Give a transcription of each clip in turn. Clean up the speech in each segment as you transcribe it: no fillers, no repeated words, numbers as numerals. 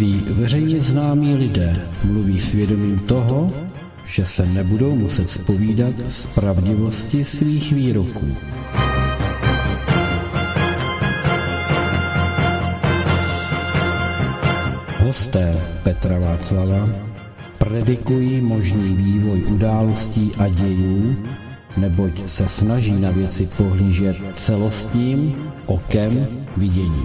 Mnozí veřejně známí lidé mluví svědomím toho, že se nebudou muset zpovídat z pravdivosti svých výroků. Hosté Petra Václava predikují možný vývoj událostí a dějů, neboť se snaží na věci pohlížet celostním okem vidění.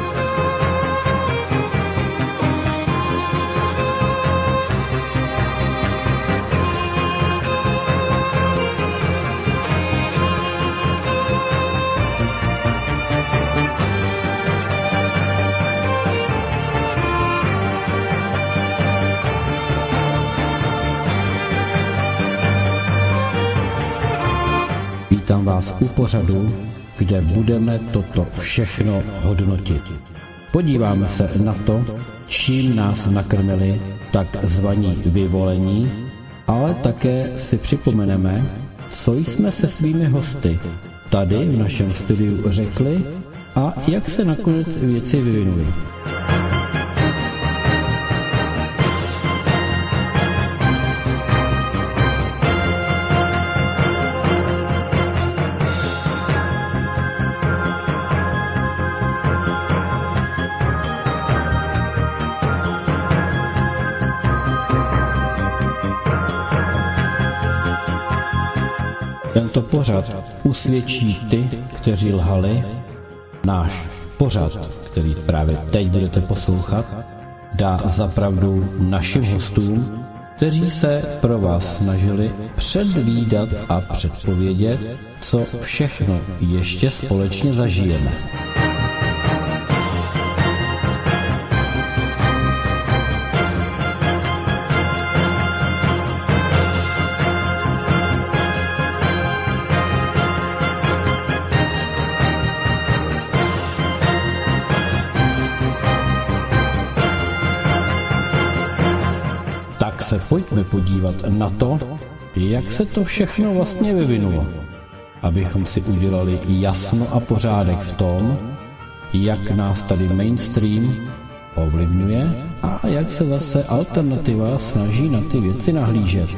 Vítám vás u pořadu, kde budeme toto všechno hodnotit. Podíváme se na to, čím nás nakrmili takzvaní vyvolení, ale také si připomeneme, co jsme se svými hosty tady v našem studiu řekli a jak se nakonec věci vyvinuly. Tento pořad usvědčí ty, kteří lhali. Náš pořad, který právě teď budete poslouchat, dá za pravdu našim hostům, kteří se pro vás snažili předvídat a předpovědět, co všechno ještě společně zažijeme. Se pojďme podívat na to, jak se to všechno vlastně vyvinulo, abychom si udělali jasno a pořádek v tom, jak nás tady mainstream ovlivňuje a jak se zase alternativa snaží na ty věci nahlížet.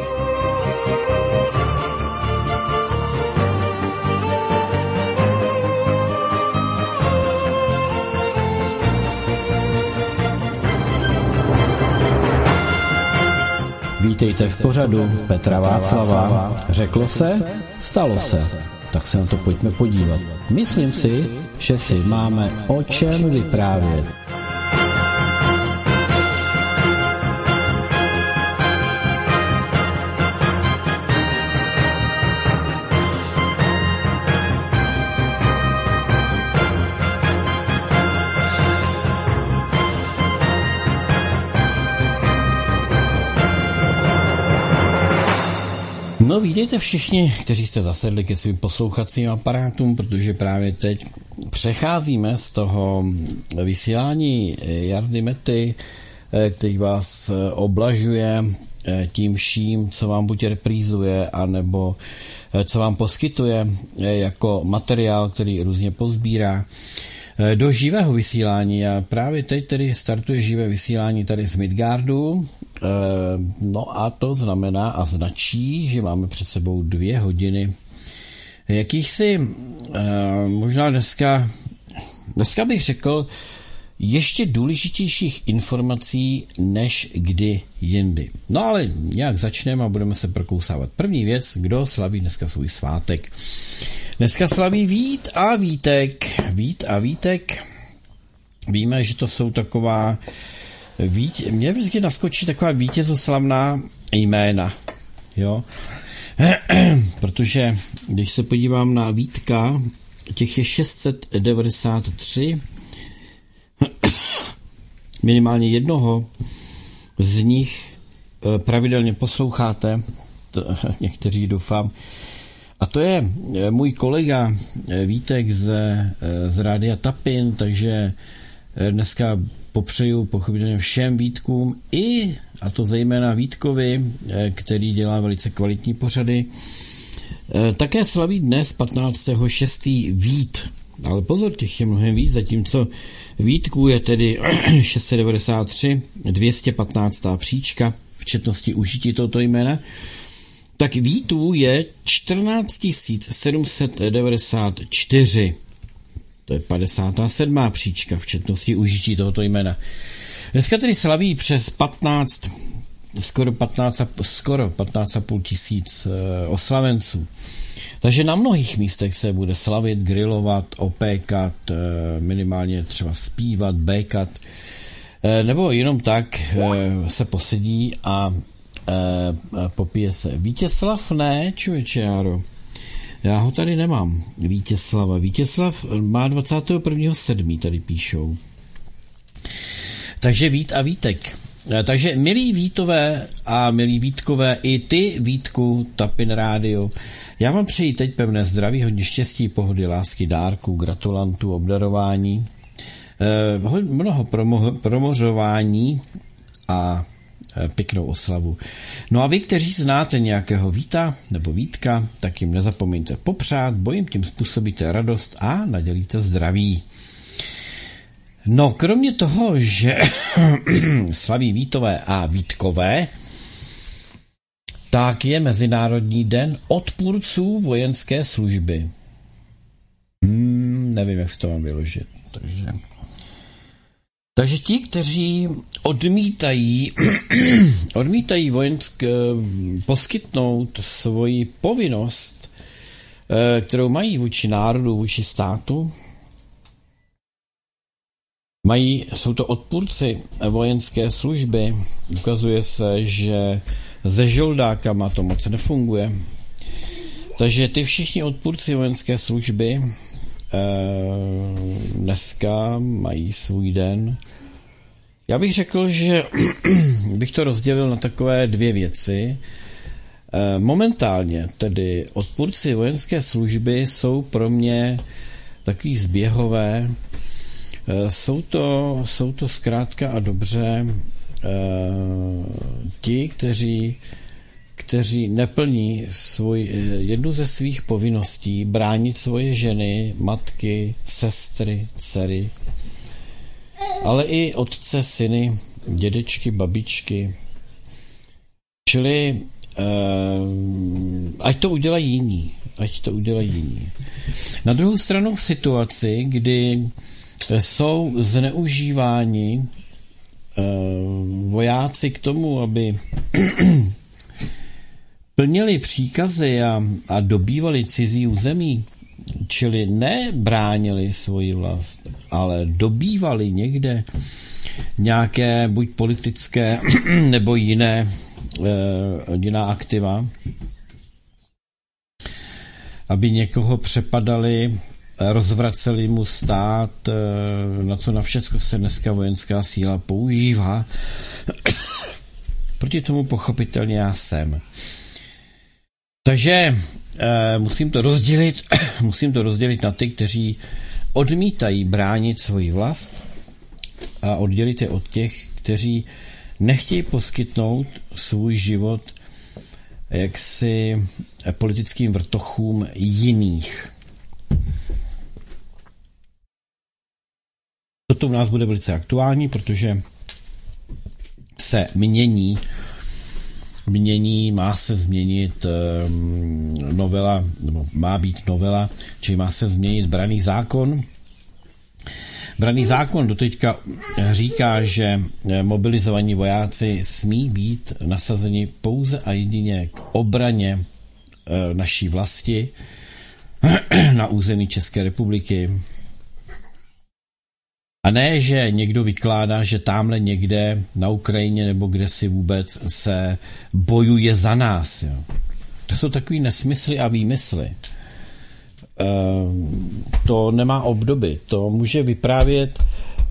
Vítejte v pořadu Petra Václava. Řeklo se, stalo se. Tak se na to pojďme podívat. Myslím si, že si máme o čem vyprávět. No, vítejte všichni, kteří jste zasedli ke svým poslouchacím aparátům, protože právě teď přecházíme z toho vysílání Jardy Mety, který vás oblažuje tím vším, co vám buď reprízuje, anebo co vám poskytuje jako materiál, který různě pozbírá, do živého vysílání. A právě teď tedy startuje živé vysílání tady z Midgardu. No a to znamená a značí, že máme před sebou 2 hodiny jakýchsi možná dneska bych řekl ještě důležitějších informací než kdy jindy. No ale nějak začneme a budeme se prokousávat. První věc, kdo slaví dneska svůj svátek. Dneska slaví Vít a Vítek. Vít a Vítek. Víme, že to jsou taková mě vždycky naskočí taková vítězoslavná jména. Jo? Protože když se podívám na Vítka, těch je 693, minimálně jednoho z nich pravidelně posloucháte, to někteří doufám, a to je můj kolega Vítek z Rádia Tapin, takže dneska popřeju pochopitelně všem Vítkům a to zejména Vítkovi, který dělá velice kvalitní pořady. Také slaví dnes 15.6. Vít. Ale pozor, těch je mnohem víc, zatímco Vítků je tedy 693, 215. příčka v četnosti užití tohoto jména, tak Vítů je 14 794. To je 57. příčka v četnosti užití tohoto jména. Dneska tedy slaví přes 15, skoro 15,5 tisíc oslavenců. Takže na mnohých místech se bude slavit, grilovat, opékat, minimálně třeba zpívat, békat, nebo jenom tak se posedí a popije se. Vítězslav ne, člověče Járo. Já ho tady nemám, Vítězslava. Vítězslav má 21.7. tady píšou. Takže Vít a Vítek. Takže milí Vítové a milí Vítkové, i ty Vítku, Tapin Rádio, já vám přeji teď pevné zdraví, hodně štěstí, pohody, lásky, dárků, gratulantů, obdarování, mnoho promořování a pěknou oslavu. No a vy, kteří znáte nějakého Víta nebo Vítka, tak jim nezapomeňte popřát, bo jim tím způsobíte radost a nadělíte zdraví. No, kromě toho, že slaví Vítové a Vítkové, tak je Mezinárodní den odpůrců vojenské služby. Nevím, jak se to mám vyložit. Takže ti, kteří odmítají poskytnout svoji povinnost, kterou mají vůči národu, vůči státu, jsou to odpůrci vojenské služby. Ukazuje se, že se žoldákama to moc nefunguje. Takže ty všichni odpůrci vojenské služby dneska mají svůj den. Já bych řekl, že bych to rozdělil na takové dvě věci. Momentálně tedy odpůrci vojenské služby jsou pro mě takový zběhové. Jsou to zkrátka a dobře ti, kteří neplní jednu ze svých povinností bránit svoje ženy, matky, sestry, dcery, ale i otce, syny, dědečky, babičky. Čili ať to udělají jiní. Na druhou stranu v situaci, kdy jsou zneužíváni vojáci k tomu, aby plnili příkazy a dobývali cizí území, čili nebránili svoji vlast, ale dobývali někde nějaké buď politické nebo jiná aktiva, aby někoho přepadali, rozvraceli mu stát, na co na všecko se dneska vojenská síla používá. Proti tomu pochopitelně já jsem. Takže musím to rozdělit na ty, kteří odmítají bránit svoji vlast a oddělit je od těch, kteří nechtějí poskytnout svůj život jaksi politickým vrtochům jiných. Toto u nás bude velice aktuální, protože se má se změnit novela, nebo má být novela, čili má se změnit branný zákon. Branný zákon doteďka říká, že mobilizovaní vojáci smí být nasazeni pouze a jedině k obraně naší vlasti na území České republiky. A ne, že někdo vykládá, že tamhle někde na Ukrajině nebo kde si vůbec se bojuje za nás. Jo. To jsou takový nesmysly a výmysly. To nemá obdoby. To může vyprávět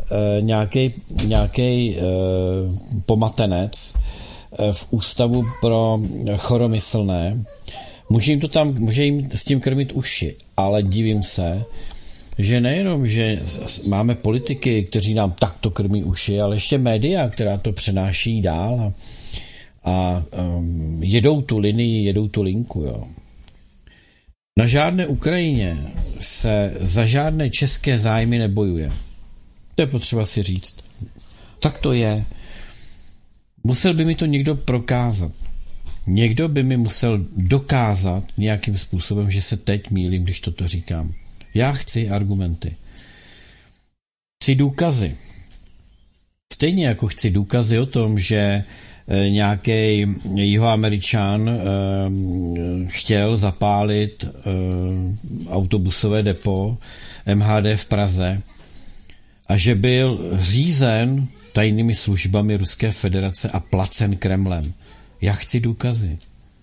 nějaký pomatenec v ústavu pro choromyslné. Může jim s tím krmit uši, ale divím se, že nejenom, že máme politiky, kteří nám takto krmí uši, ale ještě média, která to přenáší dál a jedou tu linii, jedou tu linku. Jo. Na žádné Ukrajině se za žádné české zájmy nebojuje. To je potřeba si říct. Tak to je. Musel by mi to někdo prokázat. Někdo by mi musel dokázat nějakým způsobem, že se teď mýlím, když toto říkám. Já chci argumenty. Chci důkazy. Stejně jako chci důkazy o tom, že nějaký Jihoameričan chtěl zapálit autobusové depo MHD v Praze a že byl řízen tajnými službami Ruské federace a placen Kremlem. Já chci důkazy.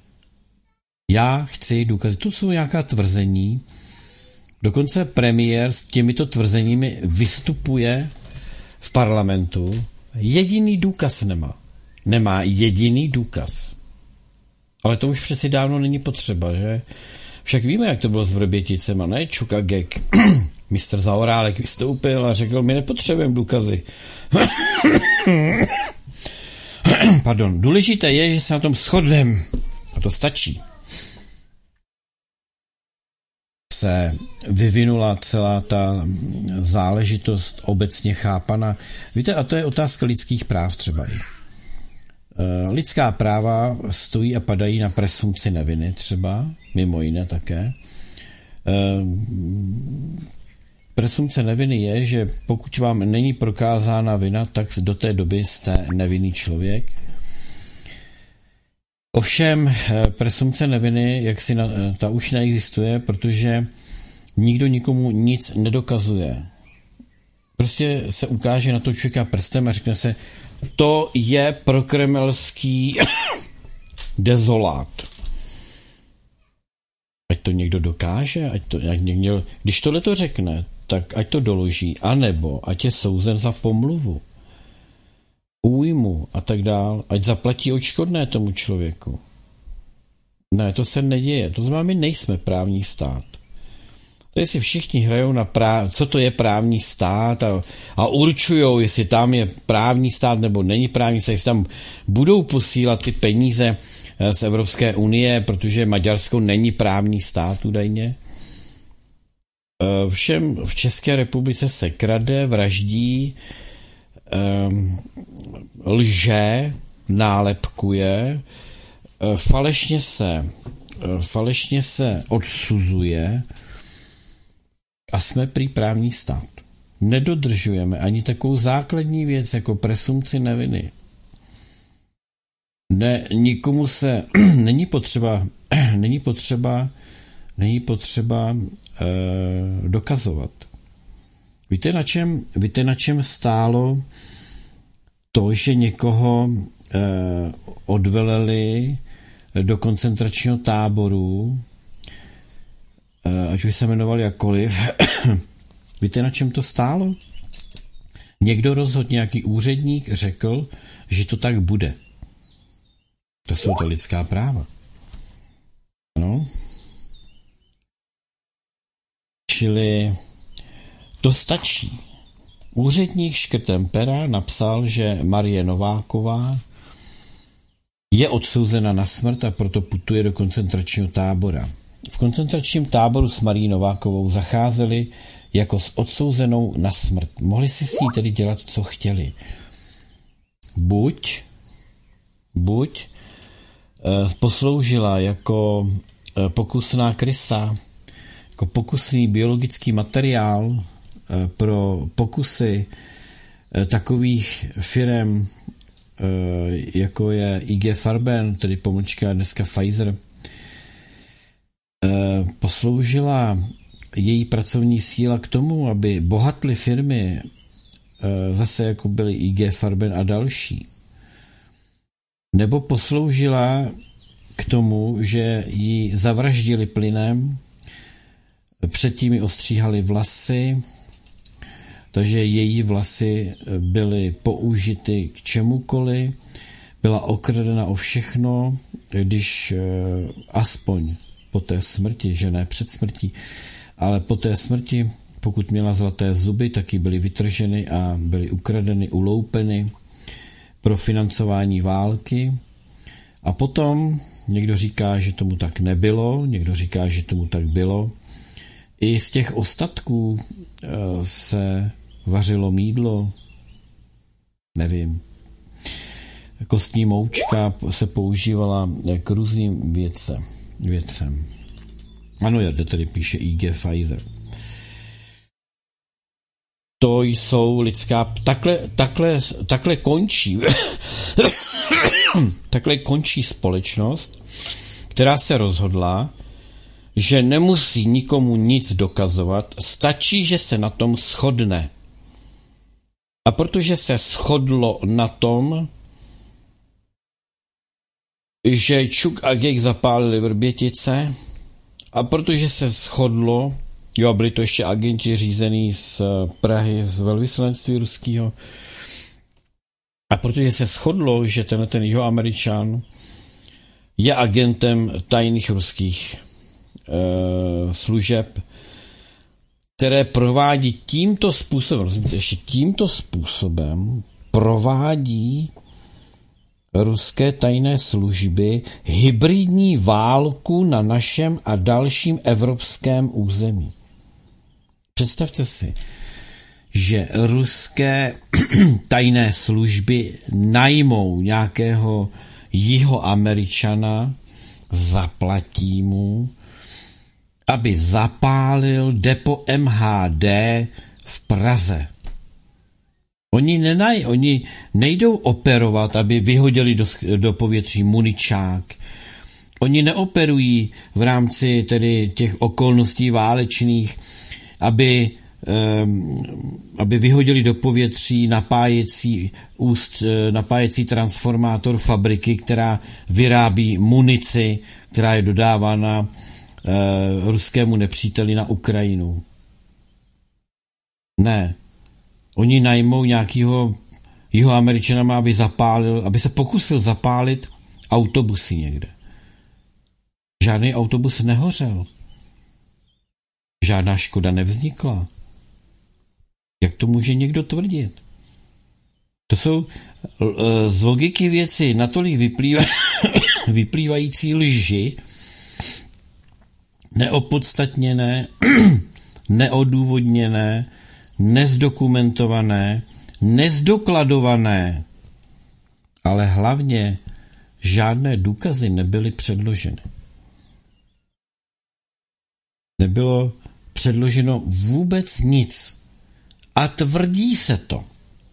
To jsou nějaká tvrzení. Dokonce premiér s těmito tvrzeními vystupuje v parlamentu. Jediný důkaz nemá. Nemá jediný důkaz. Ale to už přeci dávno není potřeba, že? Však víme, jak to bylo s Vrběticema, ne? Čuka Gek. Mistr Zaorálek vystoupil a řekl, my nepotřebujeme důkazy. Pardon. Důležité je, že se na tom shodneme. A to stačí. Se vyvinula celá ta záležitost obecně chápaná. Víte, a to je otázka lidských práv třeba i. Lidská práva stojí a padají na presumpci neviny třeba, mimo jiné také. Presumpce neviny je, že pokud vám není prokázána vina, tak do té doby jste nevinný člověk. Ovšem presumpce neviny, ta už neexistuje, protože nikdo nikomu nic nedokazuje. Prostě se ukáže na to člověka prstem a řekne se, to je prokremelský dezolát. Ať to někdo dokáže, když tohle to řekne, tak ať to doloží, anebo ať je souzen za pomluvu, újmu a tak dál, ať zaplatí odškodné tomu člověku. Ne, to se neděje. To znamená, my nejsme právní stát. Tady si všichni hrajou na co to je právní stát a určujou, jestli tam je právní stát nebo není právní stát, jestli tam budou posílat ty peníze z Evropské unie, protože Maďarsko není právní stát údajně. Všem v České republice se krade, vraždí, lže, nálepkuje, falešně se odsuzuje a jsme prý právní stát. Nedodržujeme ani takovou základní věc jako presumpci neviny. Ne, nikomu se není potřeba dokazovat. Víte, na čem stálo to, že někoho odveleli do koncentračního táboru, ať už se jmenoval jakkoliv. Víte, na čem to stálo? Někdo rozhodl, nějaký úředník řekl, že to tak bude. To jsou to lidská práva. Ano. Čili to stačí. Úředník škrtem pera napsal, že Marie Nováková je odsouzena na smrt a proto putuje do koncentračního tábora. V koncentračním táboru s Marií Novákovou zacházeli jako s odsouzenou na smrt. Mohli si s ní tedy dělat, co chtěli. Buď posloužila jako pokusná krysa, jako pokusný biologický materiál pro pokusy takových firem, jako je IG Farben, tedy pomlčka dneska Pfizer, posloužila její pracovní síla k tomu, aby bohatly firmy, zase jako byly IG Farben a další, nebo posloužila k tomu, že ji zavraždili plynem, předtím ji ostříhali vlasy, takže její vlasy byly použity k čemukoliv, byla okradena o všechno, když aspoň po té smrti, že ne před smrtí, ale po té smrti, pokud měla zlaté zuby, taky byly vytrženy a byly ukradeny, uloupeny pro financování války A potom někdo říká, že tomu tak nebylo, někdo říká, že tomu tak bylo. I z těch ostatků se vařilo mýdlo, nevím. Kostní moučka se používala k různým věcem. Ano, tady píše I.G. Pfizer. To jsou lidská... Takhle končí. Takhle končí společnost, která se rozhodla, že nemusí nikomu nic dokazovat, stačí, že se na tom shodne. A protože se shodlo na tom, že Čuk a Gejk zapálili Vrbětice, a protože se shodlo, jo, byli to ještě agenti řízený z Prahy, z velvyslanectví ruského, a protože se shodlo, že ten Jihoameričan je agentem tajných ruských služeb, které provádí tímto způsobem, rozumíte, ještě tímto způsobem provádí ruské tajné služby hybridní válku na našem a dalším evropském území. Představte si, že ruské tajné služby najmou nějakého Jihoameričana, zaplatí mu, aby zapálil depo MHD v Praze. Oni nejdou operovat, aby vyhodili do povětří muničák. Oni neoperují v rámci tedy těch okolností válečných, aby vyhodili do povětří napájecí transformátor fabriky, která vyrábí munici, která je dodávána ruskému nepříteli na Ukrajinu. Ne. Oni najmou nějakého Jihoameričana, aby se pokusil zapálit autobusy někde. Žádný autobus nehořel. Žádná škoda nevznikla. Jak to může někdo tvrdit? To jsou z logiky věci natolik vyplývající lži, neopodstatněné, neodůvodněné, nezdokumentované, nezdokladované, ale hlavně žádné důkazy nebyly předloženy. Nebylo předloženo vůbec nic. A tvrdí se to.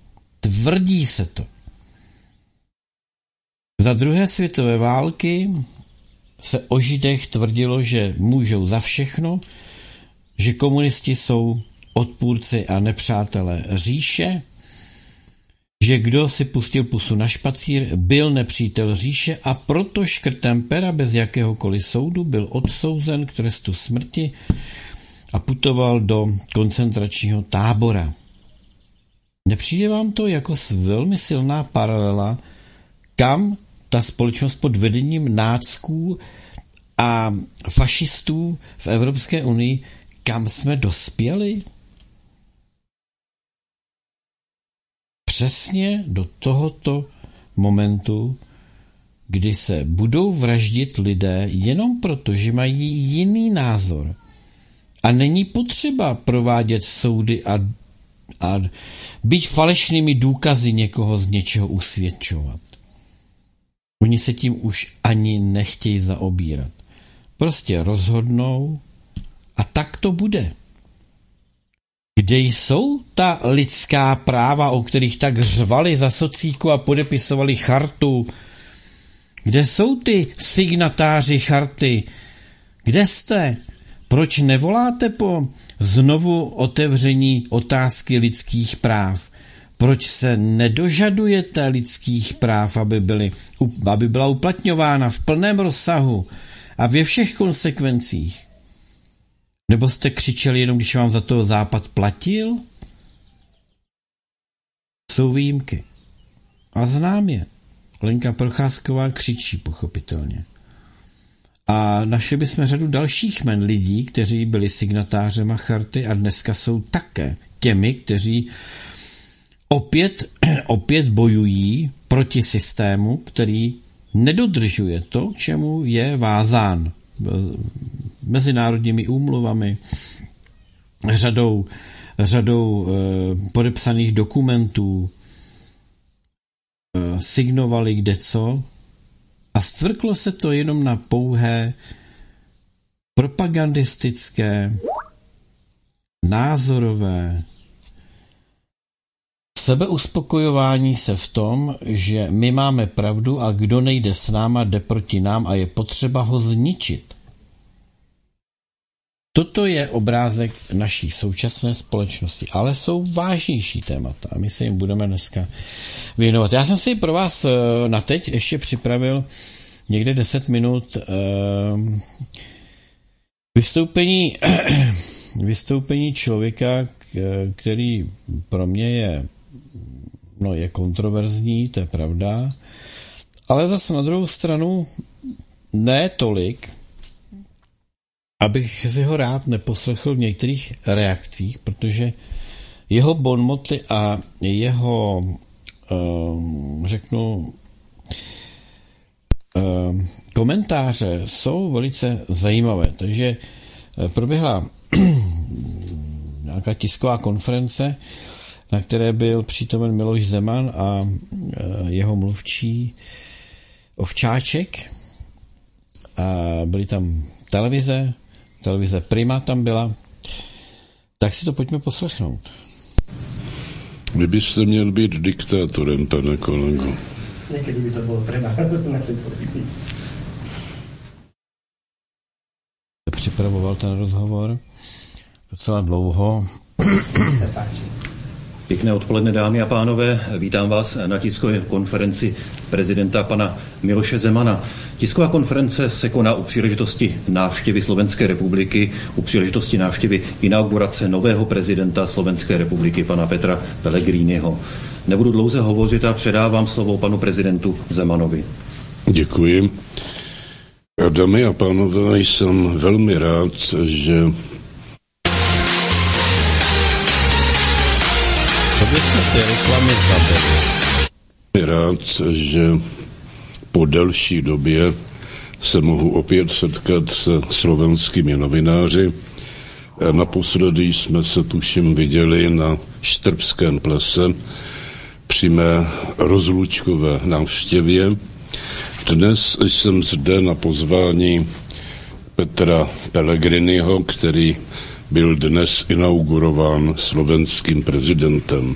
Za druhé světové války se o Židech tvrdilo, že můžou za všechno, že komunisti jsou odpůrci a nepřátelé říše, že kdo si pustil pusu na špacír, byl nepřítel říše a proto škrtem pera bez jakéhokoliv soudu byl odsouzen k trestu smrti a putoval do koncentračního tábora. Nepřijde vám to jako velmi silná paralela, kam ta společnost pod vedením nácků a fašistů v Evropské unii, kam jsme dospěli? Přesně do tohoto momentu, kdy se budou vraždit lidé jenom proto, že mají jiný názor. A není potřeba provádět soudy a být falešnými důkazy někoho z něčeho usvědčovat. Oni se tím už ani nechtějí zaobírat. Prostě rozhodnou a tak to bude. Kde jsou ta lidská práva, o kterých tak řvali za socíku a podepisovali chartu? Kde jsou ty signatáři charty? Kde jste? Proč nevoláte po znovu otevření otázky lidských práv? Proč se nedožadujete lidských práv, aby byla uplatňována v plném rozsahu a ve všech konsekvencích? Nebo jste křičeli jenom, když vám za to Západ platil? Jsou výjimky. A znám je. Lenka Procházková křičí, pochopitelně. A našli bychom řadu dalších jmen lidí, kteří byli signatářema charty a dneska jsou také těmi, kteří opět bojují proti systému, který nedodržuje to, k čemu je vázán mezinárodními úmluvami, řadou podepsaných dokumentů, signovali kdeco a stvrklo se to jenom na pouhé propagandistické, názorové sebeuspokojování se v tom, že my máme pravdu a kdo nejde s náma, jde proti nám a je potřeba ho zničit. Toto je obrázek naší současné společnosti, ale jsou vážnější témata a my se jim budeme dneska věnovat. Já jsem si pro vás na teď ještě připravil někde 10 minut vystoupení člověka, který pro mě je kontroverzní, to je pravda, ale zase na druhou stranu ne tolik, abych si ho rád neposlechl v některých reakcích, protože jeho bonmoty a jeho, komentáře jsou velice zajímavé. Takže proběhla nějaká tisková konference, na které byl přítomen Miloš Zeman a jeho mluvčí Ovčáček. A byly tam televize Prima tam byla. Tak si to pojďme poslechnout. Vy byste měl být diktátorem, pane kolego. Někdy by to bylo Prima. Připravoval ten rozhovor docela dlouho. Pěkné odpoledne, dámy a pánové. Vítám vás na tiskové konferenci prezidenta pana Miloše Zemana. Tisková konference se koná u příležitosti návštěvy Slovenské republiky, u příležitosti návštěvy inaugurace nového prezidenta Slovenské republiky, pana Petra Pellegriniho. Nebudu dlouze hovořit a předávám slovo panu prezidentu Zemanovi. Děkuji. Dámy a pánové, jsem velmi rád, že po delší době se mohu opět setkat se slovenskými novináři. Naposledy jsme se tuším viděli na Štrbském plese při mé rozlučkové návštěvě. Dnes jsem zde na pozvání Petra Pellegriniho, který byl dnes inaugurován slovenským prezidentem.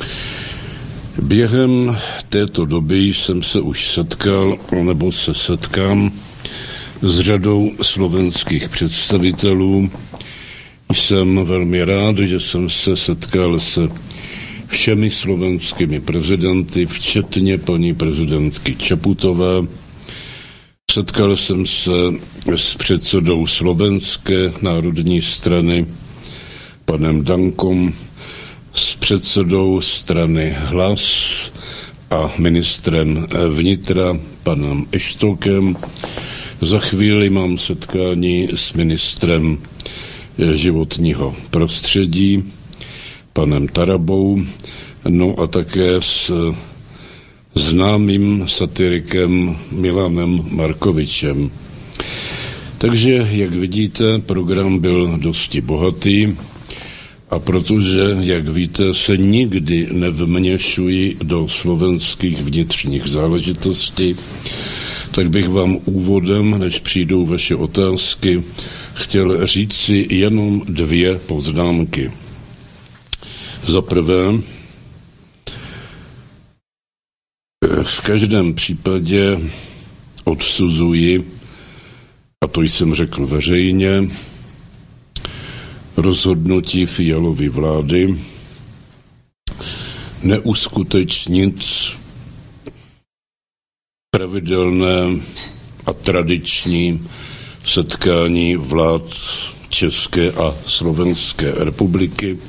Během této doby jsem se už setkal, nebo se setkám s řadou slovenských představitelů. Jsem velmi rád, že jsem se setkal se všemi slovenskými prezidenty, včetně paní prezidentky Čaputové. Setkal jsem se s předsedou Slovenské národní strany, panem Dankom, s předsedou strany Hlas a ministrem vnitra, panem Eštokem. Za chvíli mám setkání s ministrem životního prostředí, panem Tarabou, no a také s známým satirikem Milanem Markovičem. Takže, jak vidíte, program byl dosti bohatý a protože, jak víte, se nikdy nevměšuji do slovenských vnitřních záležitostí, tak bych vám úvodem, než přijdou vaše otázky, chtěl říci jenom 2 poznámky. Za prvé, v každém případě odsuzuji, a to jsem řekl veřejně, rozhodnutí Fialovy vlády neuskutečnit pravidelné a tradiční setkání vlád České a Slovenské republiky.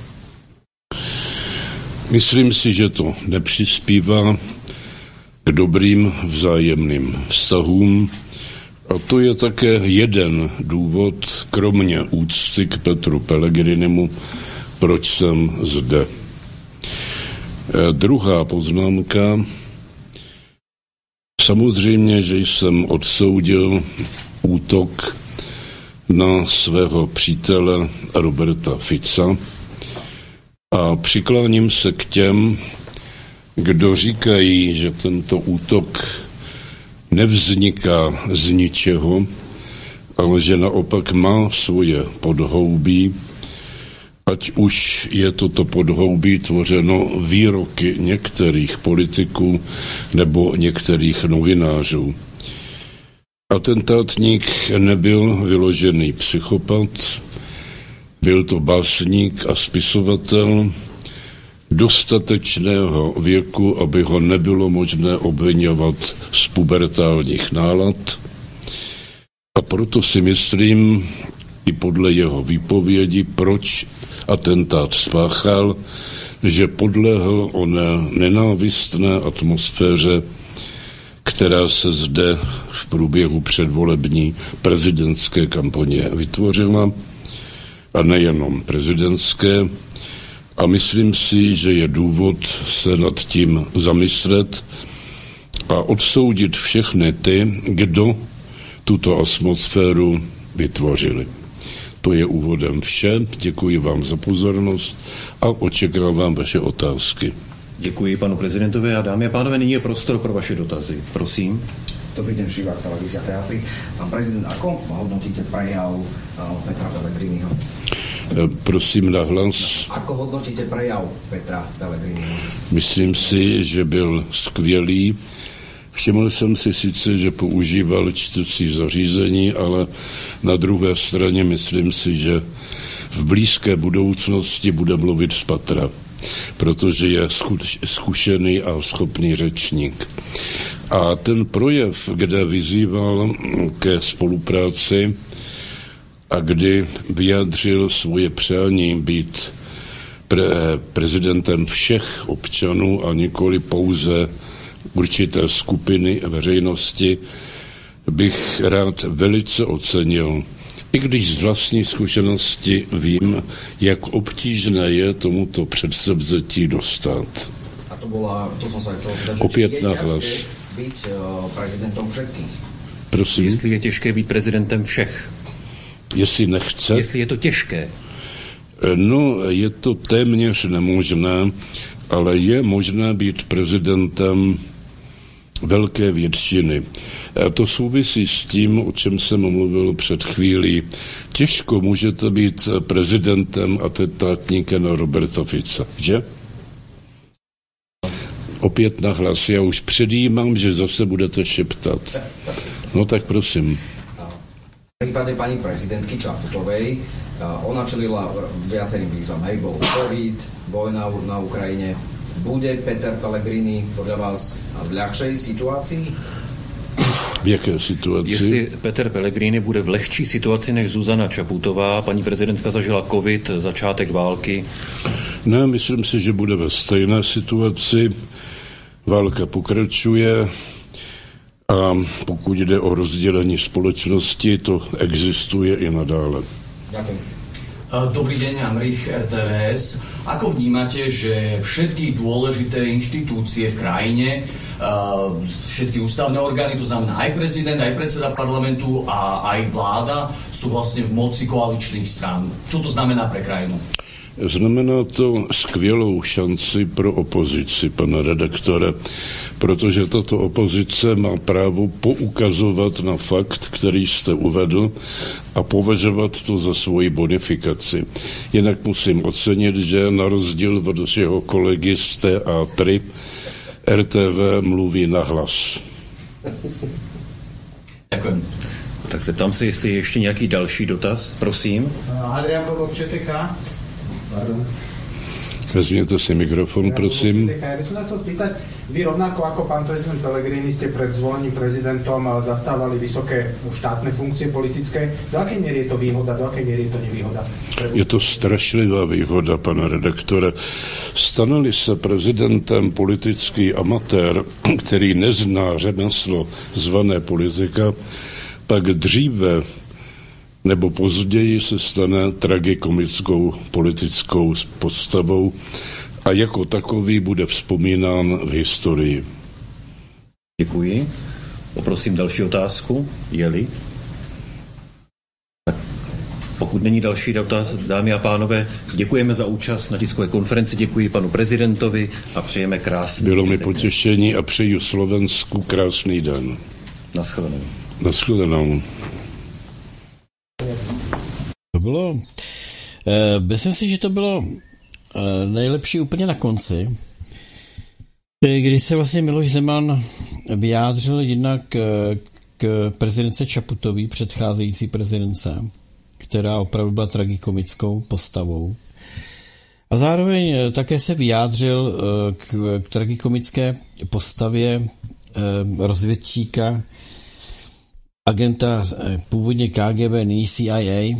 Myslím si, že to nepřispívá k dobrým vzájemným vztahům a to je také jeden důvod, kromě úcty k Petru Pellegrinimu, proč jsem zde. Druhá poznámka. Samozřejmě, že jsem odsoudil útok na svého přítele Roberta Fica a přikláním se k těm, kdo říkají, že tento útok nevzniká z ničeho, ale že naopak má svoje podhoubí, ať už je toto podhoubí tvořeno výroky některých politiků nebo některých novinářů. Atentátník nebyl vyložený psychopat, byl to básník a spisovatel dostatečného věku, aby ho nebylo možné obviňovat z pubertálních nálad. A proto si myslím, i podle jeho výpovědi, proč atentát spáchal, že podlehl oné nenávistné atmosféře, která se zde v průběhu předvolební prezidentské kampaně vytvořila, a nejenom prezidentské. A myslím si, že je důvod se nad tím zamyslet a odsoudit všechny ty, kdo tuto atmosféru vytvořili. To je úvodem vše. Děkuji vám za pozornost a očekávám vaše otázky. Děkuji panu prezidentovi a dámy a pánové, nyní je prostor pro vaše dotazy. Prosím. Dobrý deň, Šivák, televízia Teatry. Pán prezident, ako hodnotíte prejav Petra Pellegriniho? Prosím na hlas. Ako hodnotíte prejav Petra Pellegriniho? Myslím si, že byl skvělý. Všiml jsem si sice, že používal čtecí zařízení, ale na druhé straně myslím si, že v blízké budoucnosti bude mluvit z patra, protože je zkušený a schopný řečník. A ten projev, kde vyzýval ke spolupráci a kdy vyjádřil svoje přání být prezidentem všech občanů a nikoli pouze určité skupiny veřejnosti, bych rád velice ocenil. I když z vlastní zkušenosti vím, jak obtížné je tomuto předsevzetí dostat. A to som sa chcel povedať, opět že na je hlas. ťažké byť prezidentom všetkých. Prosím. Jestli je těžké být prezidentem všech. Jestli nechce. Jestli je to těžké. No, je to téměř nemožné, ale je možné být prezidentem velké většiny. A to souvisí s tím, o čem jsem mluvil před chvílí. Těžko můžete být prezidentem atentátníka na Roberta Fica, že? Opět na hlas. Já už předjímám, že zase budete šeptat. No tak prosím. V prípade pani prezidentky Čaputovej, ona čelila viacerým výzvam. Hej, bol COVID, vojna na Ukrajine. Bude Peter Pellegrini podľa vás v ľahšej situácii? V jaké situaci? Jestli Peter Pellegrini bude v lehčí situaci než Zuzana Čaputová, paní prezidentka zažila covid, začátek války. Ne, myslím si, že bude ve stejné situaci. Válka pokračuje a pokud jde o rozdělení společnosti, to existuje i nadále. Ďakujem. Dobrý deň, Andrich, RTVS. Ako vnímate, že všetky dôležité inštitúcie v krajine, všetky ústavné orgány, to znamená aj prezident, aj predseda parlamentu a aj vláda, sú vlastne v moci koaličných strán? Čo to znamená pre krajinu? Znamená to skvělou šanci pro opozici, pane redaktore, protože tato opozice má právo poukazovat na fakt, který jste uvedl, a považovat to za svoji bonifikaci. Jinak musím ocenit, že na rozdíl od vašeho kolegy z TA3 RTV mluví na hlas. Ďakujem. Tak zeptám se, jestli je ještě nějaký další dotaz. Prosím. Adrián Bobok, ČTK. Pardon. Vezměte si mikrofon, prosím. Ja by som sa chcel spýtať, vy rovnako ako pán prezident Pellegrini ste pred zvolením prezidentom zastávali vysoké štátne funkcie politické. Do akej miery je to výhoda, do akej miery je to nevýhoda? Je to strašlivá výhoda, pane redaktore. Stane-li se prezidentem politický amatér, který nezná řemeslo zvané politika, pak dříve nebo později se stane tragikomickou politickou postavou a jako takový bude vzpomínán v historii. Děkuji. Poprosím další otázku. Je-li? Pokud není další dotaz, dámy a pánové, děkujeme za účast na tiskové konferenci, děkuji panu prezidentovi a přejeme krásný. Bylo mi potěšení a přeju Slovensku krásný den. Naschledanou. Naschledanou. To bylo, myslím si, že to bylo nejlepší úplně na konci, když se vlastně Miloš Zeman vyjádřil jednak k prezidentce Čaputový, předcházející prezidentce, která opravdu byla tragikomickou postavou. A zároveň také se vyjádřil k tragikomické postavě rozvědčíka, agenta původně KGB, nyní CIA,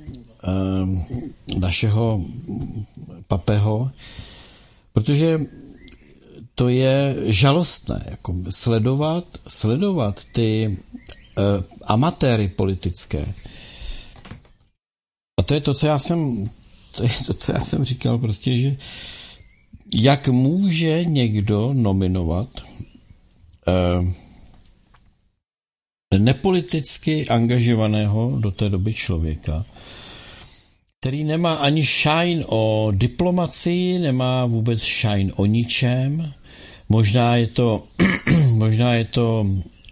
našeho Papeho, protože to je žalostné, jako sledovat ty amatéry politické. A to je to, co já jsem říkal prostě, že jak může někdo nominovat nepoliticky angažovaného do té doby člověka, který nemá ani šajn o diplomacii, nemá vůbec šajn o ničem, možná je to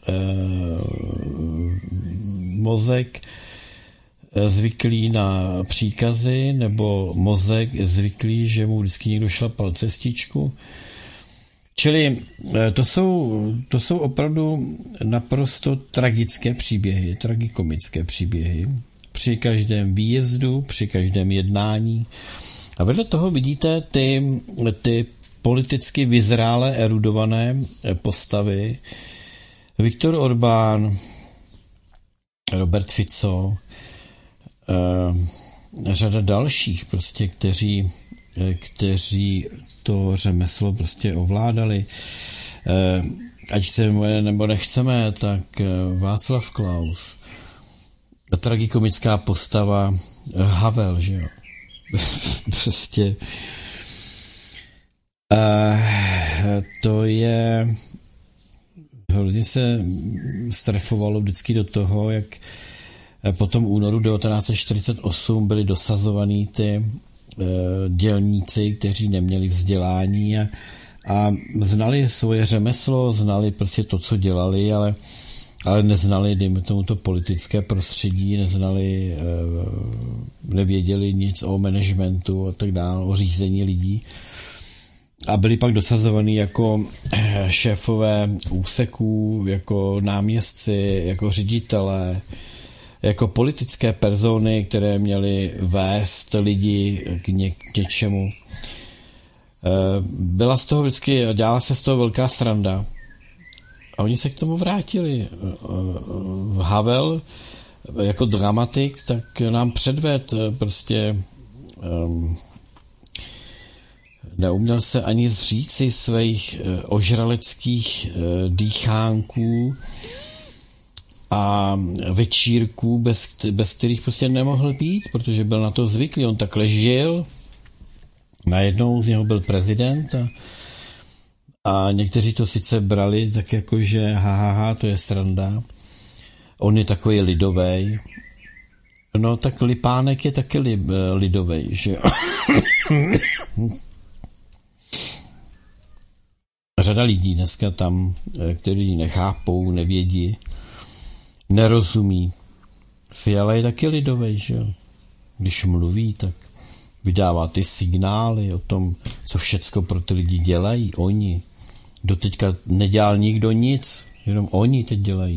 mozek zvyklý na příkazy, nebo mozek zvyklý, že mu vždycky někdo šlapal cestičku. Čili to jsou opravdu naprosto tragické příběhy, tragikomické příběhy při každém výjezdu, při každém jednání. A vedle toho vidíte ty politicky vyzrále erudované postavy. Viktor Orbán, Robert Fico, řada dalších, prostě, kteří to řemeslo prostě ovládali. Ať chceme nebo nechceme, tak Václav Klaus, tragikomická postava Havel, že jo. Prostě to je hodně se strefovalo vždycky do toho, jak po tom únoru 1948 byli dosazovaní ty dělníci, kteří neměli vzdělání a znali svoje řemeslo, znali prostě to, co dělali, ale neznali, dejme tomu, to politické prostředí, nevěděli nic o managementu a tak dále, o řízení lidí. A byli pak dosazovaní jako šéfové úseků, jako náměstci, jako ředitelé, jako politické persony, které měly vést lidi k něčemu. Byla z toho vždycky, dělala se z toho velká sranda. A oni se k tomu vrátili. Havel jako dramatik tak nám předved prostě neuměl se ani zříci svých ožraleckých dýchánků a večírků, bez kterých prostě nemohl být, protože byl na to zvyklý. On takhle žil, najednou z něho byl prezident a někteří to sice brali tak jako, že to je sranda. On je takový lidovej. No tak Lipánek je taky lidovej, že jo. Řada lidí dneska tam, kteří nechápou, nevědí, nerozumí. Fiala je taky lidovej, že jo. Když mluví, tak vydává ty signály o tom, co všecko pro ty lidi dělají, oni. Doteďka nedělal nikdo nic, jenom oni teď dělají.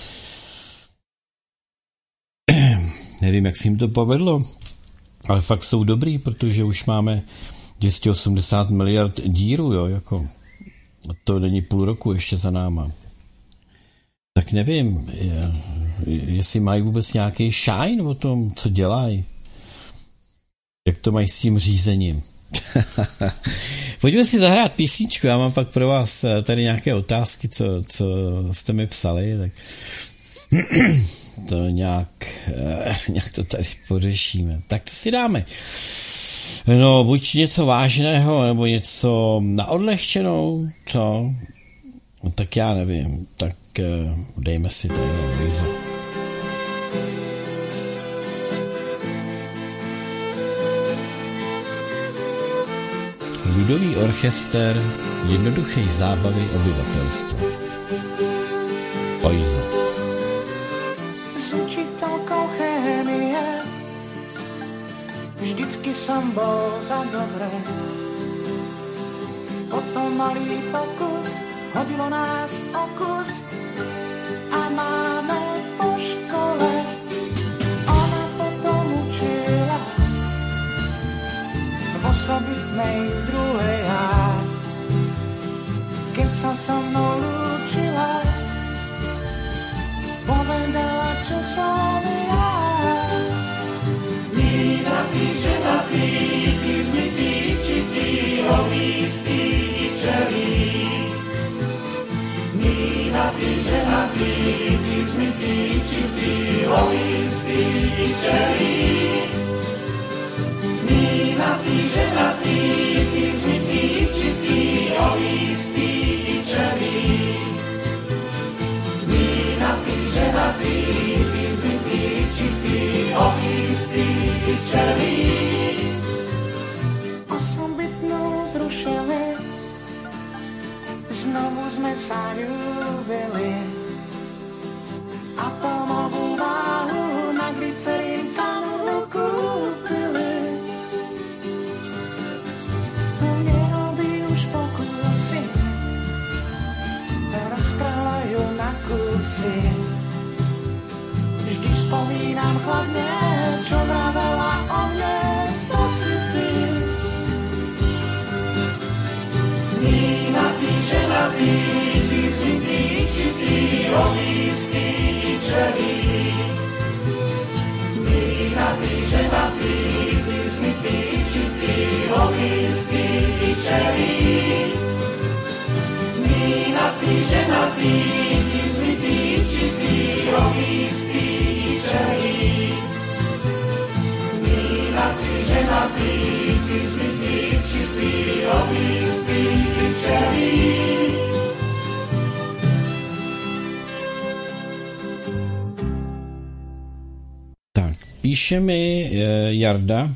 Nevím, jak se jim to povedlo, ale fakt jsou dobrý, protože už máme 280 miliard díru, jo, jako to není půl roku ještě za náma. Tak nevím, jestli mají vůbec nějaký shine o tom, co dělají. Jak to mají s tím řízením. Pojďme si zahrát písničku, já mám pak pro vás tady nějaké otázky, co jste mi psali, tak to nějak to tady pořešíme. Tak co si dáme? No, buď něco vážného, nebo něco na odlehčenou, co? tak já nevím, tak dejme si tady Luisa. Ludový orchester jednoduché zábavy obyvatelstva. Ojzo. S učiteľkou chémie vždycky som bol za dobré. Potom malý pokus hodilo nás o kus a máme po škole. Ona potom učila v osobitnej druhej A. Keď sa so mnou lúčila, povedala, čo som ja. Nínatý, ženatý, ty zmytý, čitý, holístý i čelý. Nínatý, ženatý, ty zmytý, čitý, holístý i čelý. Nínatý, ženatý, ty zmytý, čitý, holístý i čelý. Nínatý, ženatý, ty zmytý, čitý, holístý i čelý. Osobitnú zrušili, znovu sme sa ľúbili. Atomovú váhu na glycerín kanu kúpili. Nerobí už pokusy, rozprávajú na kusy. Vždy spomínam chladne, čo vravela o mne, to si ty. Nínatý, ženatý, ty zmytý, čitý, holístý i čelý. Nínatý, ženatý, ty zmytý, čitý, holístý i čelý. Nínatý, ženatý, ty zmytý, čitý, holístý i čelý. Nínatý, ženatý, ty zmytý, čitý, holístý i čelý. Tak, píše mi Jarda,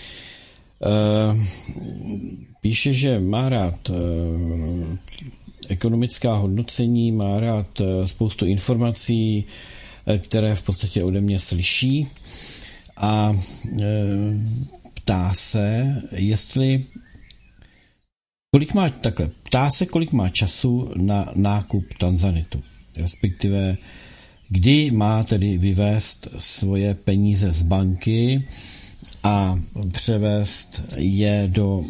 píše, že má rád ekonomická hodnocení, má rád spoustu informací, které v podstatě ode mě slyší a ptá se, kolik má času na nákup tanzanitu, respektive kdy má tedy vyvést svoje peníze z banky a převést je do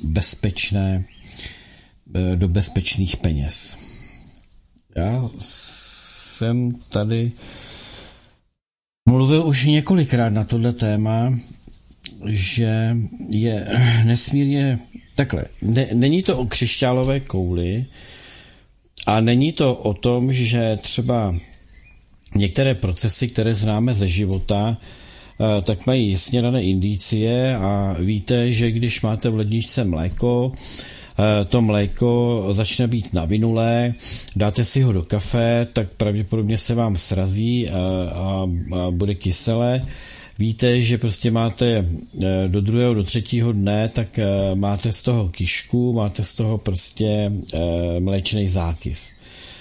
bezpečných peněz. Já jsem tady mluvil už několikrát na tohle téma, že je nesmírně takhle. Není to o křišťálové kouli a není to o tom, že třeba některé procesy, které známe ze života, tak mají jasně dané indicie a víte, že když máte v ledničce mléko, to mléko začne být navinulé, dáte si ho do kafe, tak pravděpodobně se vám srazí a bude kyselé. Víte, že prostě máte do 2. do 3. dne, tak máte z toho kišku, máte z toho prostě mléčný zákys.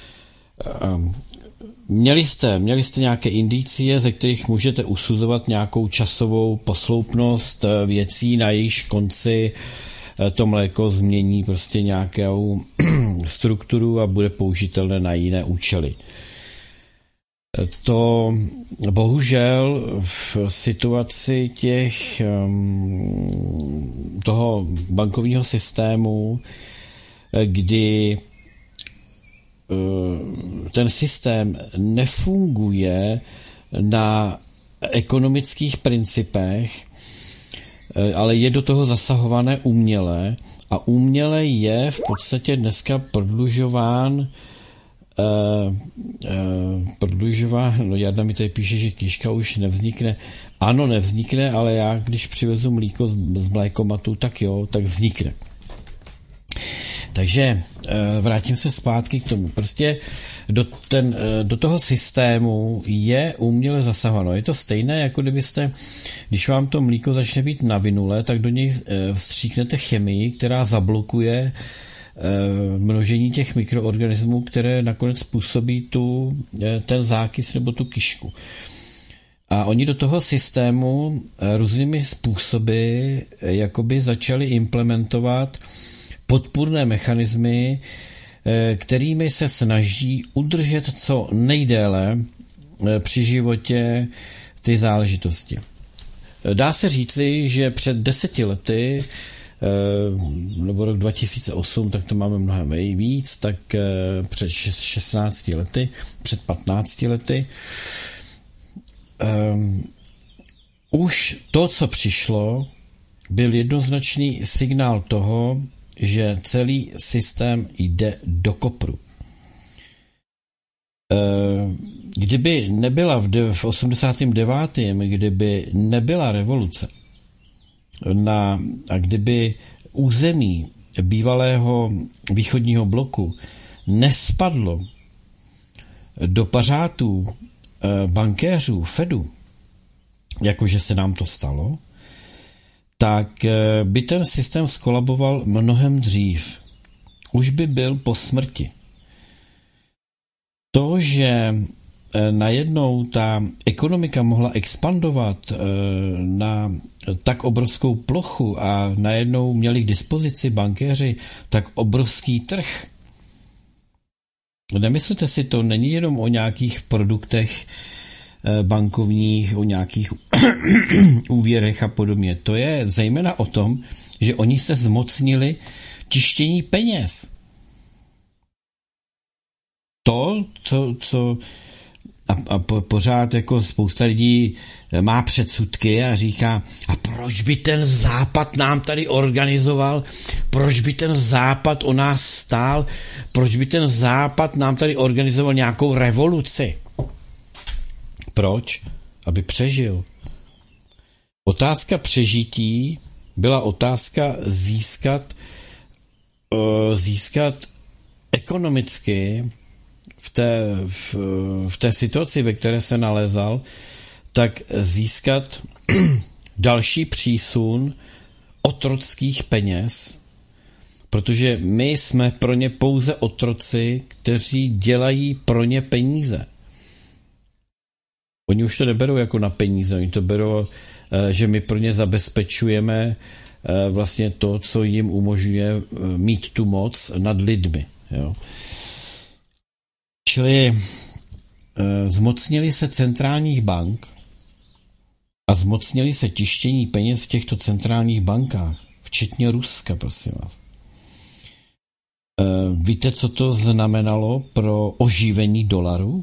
Měli jste nějaké indicie, ze kterých můžete usuzovat nějakou časovou posloupnost věcí, na jejíž konci to mléko změní prostě nějakou strukturu a bude použitelné na jiné účely. To bohužel v situaci toho bankovního systému, kdy ten systém nefunguje na ekonomických principech, ale je do toho zasahované uměle a uměle je v podstatě dneska prodlužován, no Jarda mi tady píše, že kiška už nevznikne. Ano, nevznikne, ale já když přivezu mlíko z mlékomatu, tak jo, tak vznikne. Takže vrátím se zpátky k tomu. Prostě do toho systému je uměle zasahováno. Je to stejné, jako když vám to mlíko začne být na vinule, tak do něj vstříknete chemii, která zablokuje množení těch mikroorganismů, které nakonec způsobí ten zákys nebo tu kišku. A oni do toho systému různými způsoby jakoby začali implementovat podpůrné mechanismy, kterými se snaží udržet co nejdéle při životě ty záležitosti. Dá se říci, že před 10 lety, nebo rok 2008, tak to máme mnohem víc, tak před 16 lety, před 15 lety, už to, co přišlo, byl jednoznačný signál toho, že celý systém jde do kopru. Kdyby nebyla v 89., kdyby nebyla revoluce a kdyby území bývalého východního bloku nespadlo do pařátů bankéřů Fedu, jakože se nám to stalo, tak by ten systém skolaboval mnohem dřív. Už by byl po smrti. To, že najednou ta ekonomika mohla expandovat na tak obrovskou plochu a najednou měli k dispozici bankéři tak obrovský trh. Nemyslete si, to není jenom o nějakých produktech bankovních, o nějakých úvěrech a podobně. To je zejména o tom, že oni se zmocnili tištění peněz. To, co pořád jako spousta lidí má předsudky a říká, a proč by ten Západ nám tady organizoval, proč by ten Západ o nás stál, proč by ten Západ nám tady organizoval nějakou revoluci. Proč? Aby přežil. Otázka přežití byla otázka získat ekonomicky v té situaci, ve které se nalézal, tak získat další přísun otrockých peněz, protože my jsme pro ně pouze otroci, kteří dělají pro ně peníze. Oni už to neberou jako na peníze, oni to berou, že my pro ně zabezpečujeme vlastně to, co jim umožňuje mít tu moc nad lidmi. Jo. Čili zmocnili se centrálních bank a zmocnili se tištění peněz v těchto centrálních bankách, včetně Ruska, prosím vás. Víte, co to znamenalo pro oživení dolaru?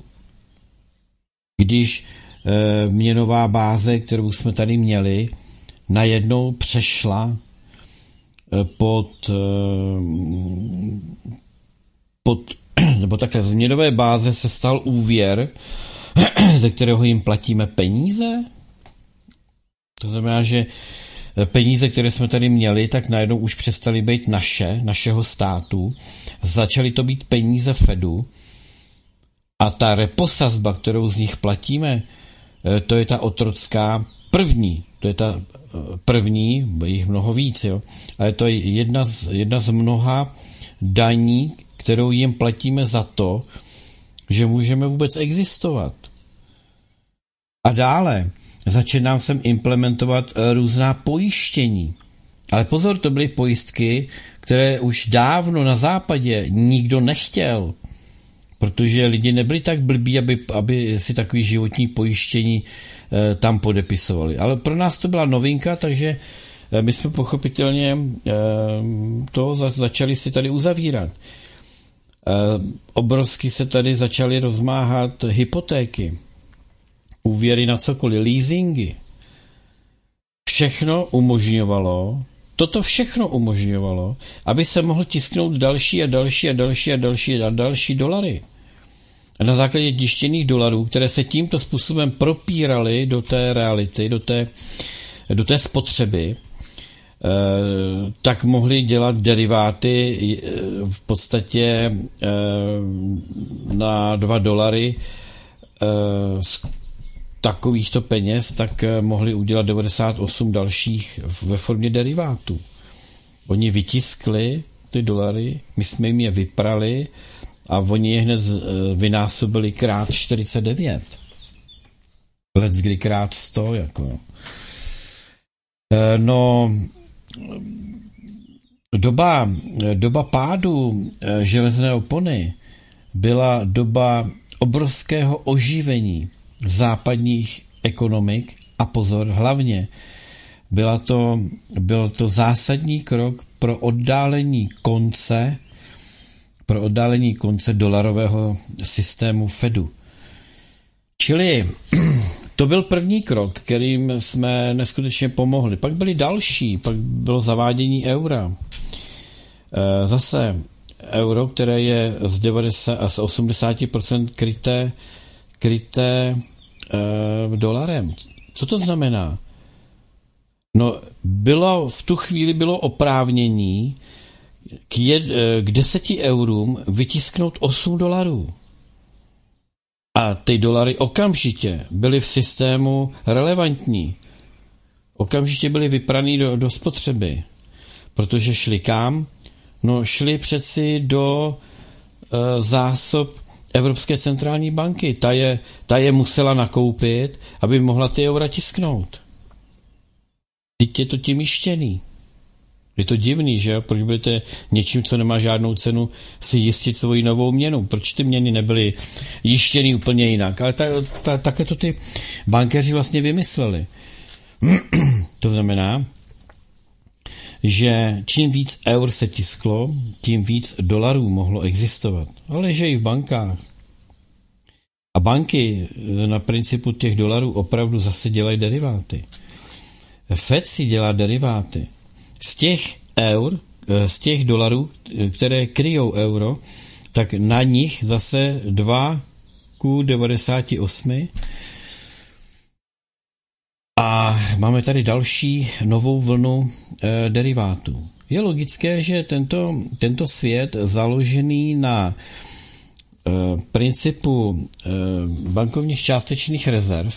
Když měnová báze, kterou jsme tady měli, najednou přešla nebo takhle, z měnové báze se stal úvěr, ze kterého jim platíme peníze. To znamená, že peníze, které jsme tady měli, tak najednou už přestaly být našeho státu. Začaly to být peníze Fedu. A ta reposazba, kterou z nich platíme, to je ta otrocká první. To je ta první, jich mnoho víc, jo. Ale to je jedna z mnoha daní, kterou jim platíme za to, že můžeme vůbec existovat. A dále začínám sem implementovat různá pojištění. Ale pozor, to byly pojistky, které už dávno na západě nikdo nechtěl, protože lidi nebyli tak blbí, aby si takový životní pojištění tam podepisovali. Ale pro nás to byla novinka, takže my jsme pochopitelně to začali si tady uzavírat. Obrovsky se tady začaly rozmáhat hypotéky, úvěry na cokoliv, leasingy. Toto všechno umožňovalo, aby se mohl tisknout další a další dolary. A na základě tištěných dolarů, které se tímto způsobem propíraly do té reality, do té spotřeby, tak mohli dělat deriváty v podstatě na $2 z takovýchto peněz, tak mohli udělat 98 dalších ve formě derivátů. Oni vytiskli ty dolary, my jsme jim je vyprali a oni je hned vynásobili krát 49. Leckdy krát 100, jako. No, doba pádu železné opony byla doba obrovského oživení západních ekonomik a pozor, hlavně byl to zásadní krok pro oddálení konce dolarového systému Fedu. Čili to byl první krok, kterým jsme neskutečně pomohli. Pak byly další, pak bylo zavádění eura. Zase euro, které je z 80% kryté dolarem. Co to znamená? No, v tu chvíli bylo oprávnění k 10 eurům vytisknout $8. A ty dolary okamžitě byly v systému relevantní. Okamžitě byly vypraný do spotřeby. Protože šli kam? No, šli přeci do zásob Evropské centrální banky. Ta je musela nakoupit, aby mohla ty eura tisknout. Teď je to tím jištěný. Je to divný, že jo? Proč budete něčím, co nemá žádnou cenu, si jistit svoji novou měnu? Proč ty měny nebyly jištěný úplně jinak? Ale také to ty bankéři vlastně vymysleli. To znamená, že čím víc eur se tisklo, tím víc dolarů mohlo existovat. Ale že i v bankách. A banky na principu těch dolarů opravdu zase dělají deriváty. Fed si dělá deriváty. Z těch dolarů, které kryjou euro, tak na nich zase 2:98. A máme tady další novou vlnu derivátů. Je logické, že tento svět založený na principu bankovních částečných rezerv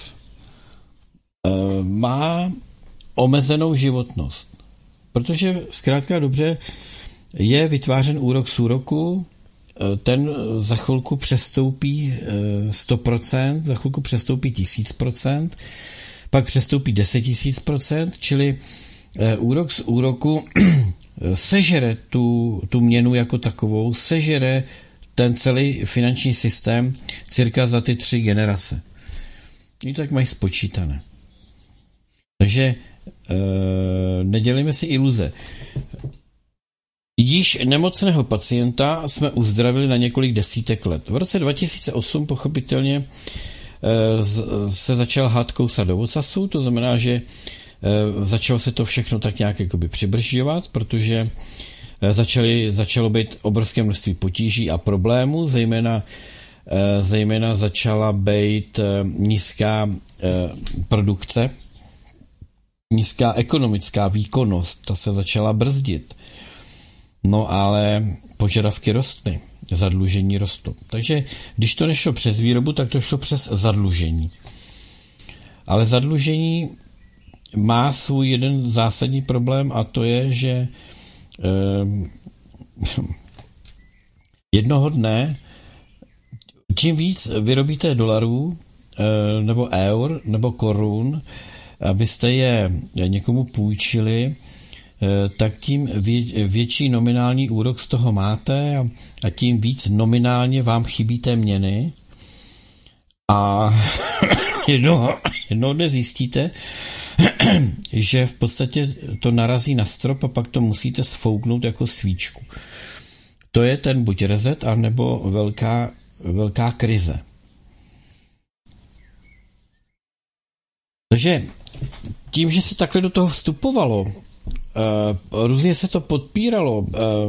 má omezenou životnost. Protože zkrátka dobře je vytvářen úrok z úroku, ten za chvilku přestoupí 100%, za chvilku přestoupí 1000%, pak přestoupí 10 000%, čili úrok z úroku sežere tu měnu jako takovou, sežere ten celý finanční systém cirka za ty 3 generace. I tak mají spočítané. Takže nedělejme si iluze. Již nemocného pacienta jsme uzdravili na několik desítek let. V roce 2008 pochopitelně se začal hád kousat do ocasu, to znamená, že začalo se to všechno tak nějak jakoby přibržďovat, protože začalo být obrovské množství potíží a problémů, zejména začala být nízká produkce, nízká ekonomická výkonnost, ta se začala brzdit. No ale požadavky rostly, zadlužení rostlo. Takže když to nešlo přes výrobu, tak to šlo přes zadlužení. Ale zadlužení má svůj jeden zásadní problém a to je, že jednoho dne čím víc vyrobíte dolarů nebo eur nebo korun, abyste je někomu půjčili, tak tím větší nominální úrok z toho máte a tím víc nominálně vám chybí té měny a jednoho dne zjistíte, že v podstatě to narazí na strop a pak to musíte sfouknout jako svíčku. To je ten buď reset, anebo velká krize. Takže tím, že se takhle do toho vstupovalo, různě se to podpíralo,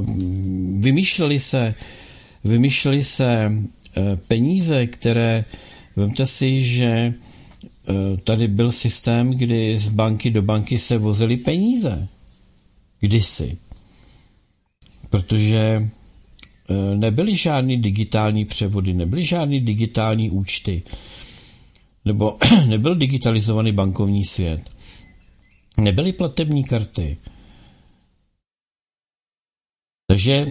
vymýšleli se peníze, které, vemte si, že tady byl systém, kdy z banky do banky se vozily peníze. kdysi. Protože nebyly žádný digitální převody, nebyly žádný digitální účty, nebo nebyl digitalizovaný bankovní svět. Nebyly platební karty. Takže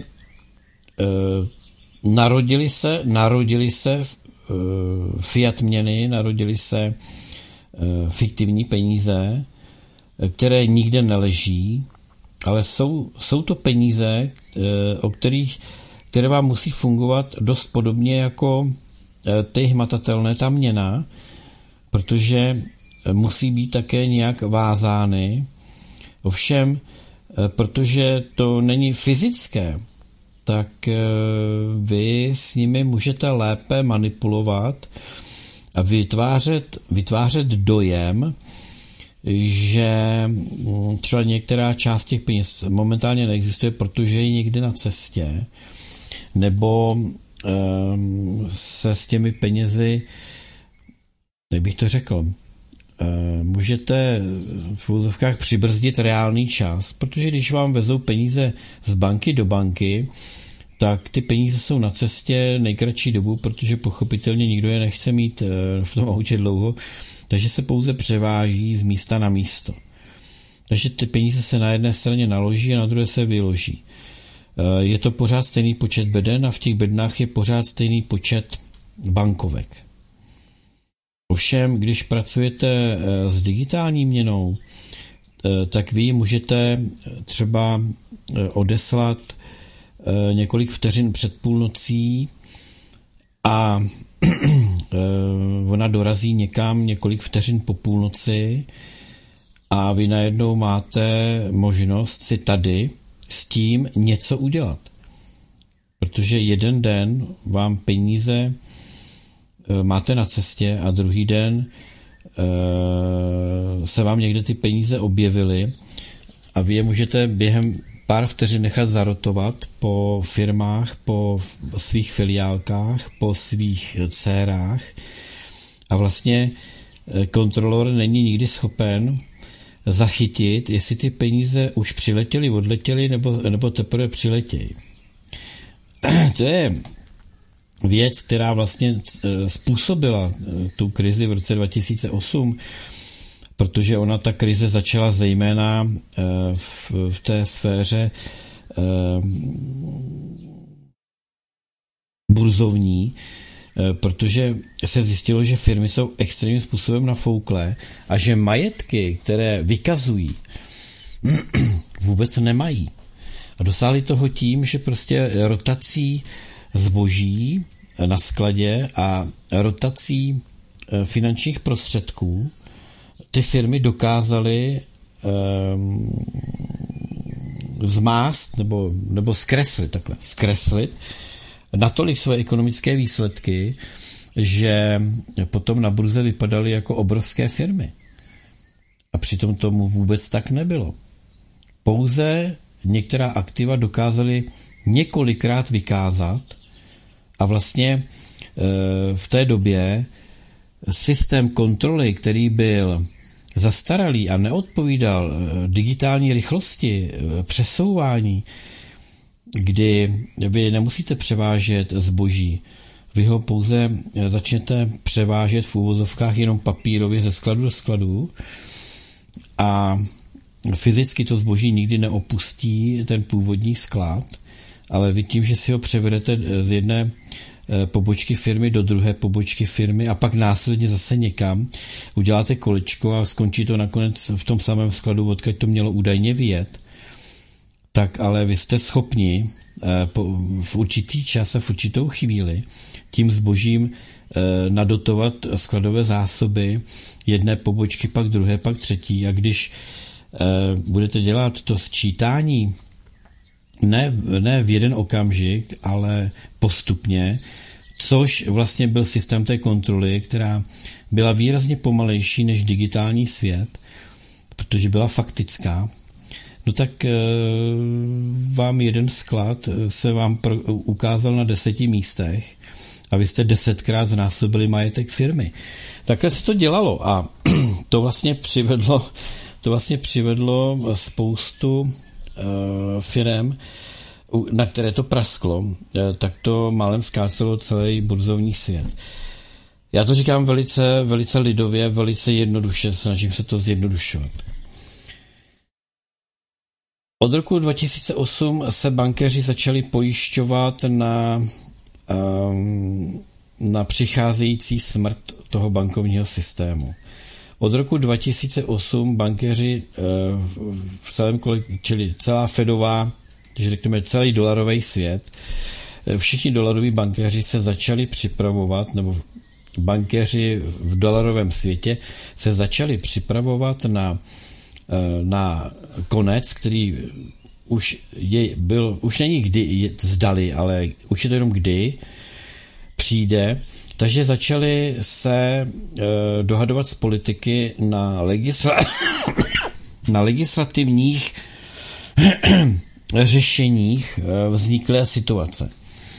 narodili se fiat měny, narodili se fiktivní peníze, které nikde neleží, ale jsou to peníze, které vám musí fungovat dost podobně jako ty hmatatelné, ta měna, protože musí být také nějak vázány. Ovšem, protože to není fyzické, tak vy s nimi můžete lépe manipulovat a vytvářet dojem, že třeba některá část těch peněz momentálně neexistuje, protože je někde na cestě, nebo se s těmi penězi, jak bych to řekl, můžete v úzovkách přibrzdit reálný čas, protože když vám vezou peníze z banky do banky, tak ty peníze jsou na cestě nejkratší dobu, protože pochopitelně nikdo je nechce mít v tom autě dlouho, takže se pouze převáží z místa na místo. Takže ty peníze se na jedné straně naloží a na druhé se vyloží. Je to pořád stejný počet beden a v těch bednách je pořád stejný počet bankovek. Ovšem, když pracujete s digitální měnou, tak vy můžete třeba odeslat několik vteřin před půlnocí a ona dorazí někam několik vteřin po půlnoci a vy najednou máte možnost si tady s tím něco udělat. Protože jeden den vám peníze máte na cestě a druhý den se vám někde ty peníze objevily a vy je můžete během pár vteřin nechat zarotovat po firmách, po svých filiálkách, po svých dcérách a vlastně kontrolor není nikdy schopen zachytit, jestli ty peníze už přiletěly, odletěly nebo teprve přiletějí. To je věc, která vlastně způsobila tu krizi v roce 2008, protože ona ta krize začala zejména v té sféře burzovní, protože se zjistilo, že firmy jsou extrémním způsobem nafouklé a že majetky, které vykazují, vůbec nemají. A dosáhli toho tím, že prostě rotací zboží na skladě a rotací finančních prostředků ty firmy dokázaly zmást nebo zkreslit natolik své ekonomické výsledky, že potom na burze vypadaly jako obrovské firmy. A přitom tomu vůbec tak nebylo. Pouze některá aktiva dokázaly několikrát vykázat a vlastně v té době systém kontroly, který byl zastaralý a neodpovídal digitální rychlosti přesouvání, kdy vy nemusíte převážet zboží, vy ho pouze začnete převážet v úvozovkách jenom papírově ze skladu do skladu a fyzicky to zboží nikdy neopustí ten původní sklad, ale vy tím, že si ho převedete z jedné pobočky firmy do druhé pobočky firmy a pak následně zase někam, uděláte kolečko a skončí to nakonec v tom samém skladu, odkud to mělo údajně vyjet, tak ale vy jste schopni v určitý čas a v určitou chvíli tím zbožím nadotovat skladové zásoby jedné pobočky, pak druhé, pak třetí a když budete dělat to sčítání ne v jeden okamžik, ale postupně, což vlastně byl systém té kontroly, která byla výrazně pomalejší než digitální svět, protože byla faktická, no tak vám jeden sklad se vám ukázal na 10 místech a vy jste 10krát znásobili majetek firmy. Takhle se to dělalo a to vlastně přivedlo spoustu firem, na které to prasklo, tak to málem zkácelo celý burzovní svět. Já to říkám velice, velice lidově, velice jednoduše, snažím se to zjednodušovat. Od roku 2008 se bankéři začali pojišťovat na přicházející smrt toho bankovního systému. Od roku 2008 bankéři v celém čili celá Fedová, když řekneme celý dolarový svět, všichni dolaroví bankéři se začali připravovat, nebo bankéři v dolarovém světě se začali připravovat na konec, který už není kdy zdali, ale už je to jenom kdy přijde, takže začali se dohadovat s politiky na legislativních řešeních vzniklé situace,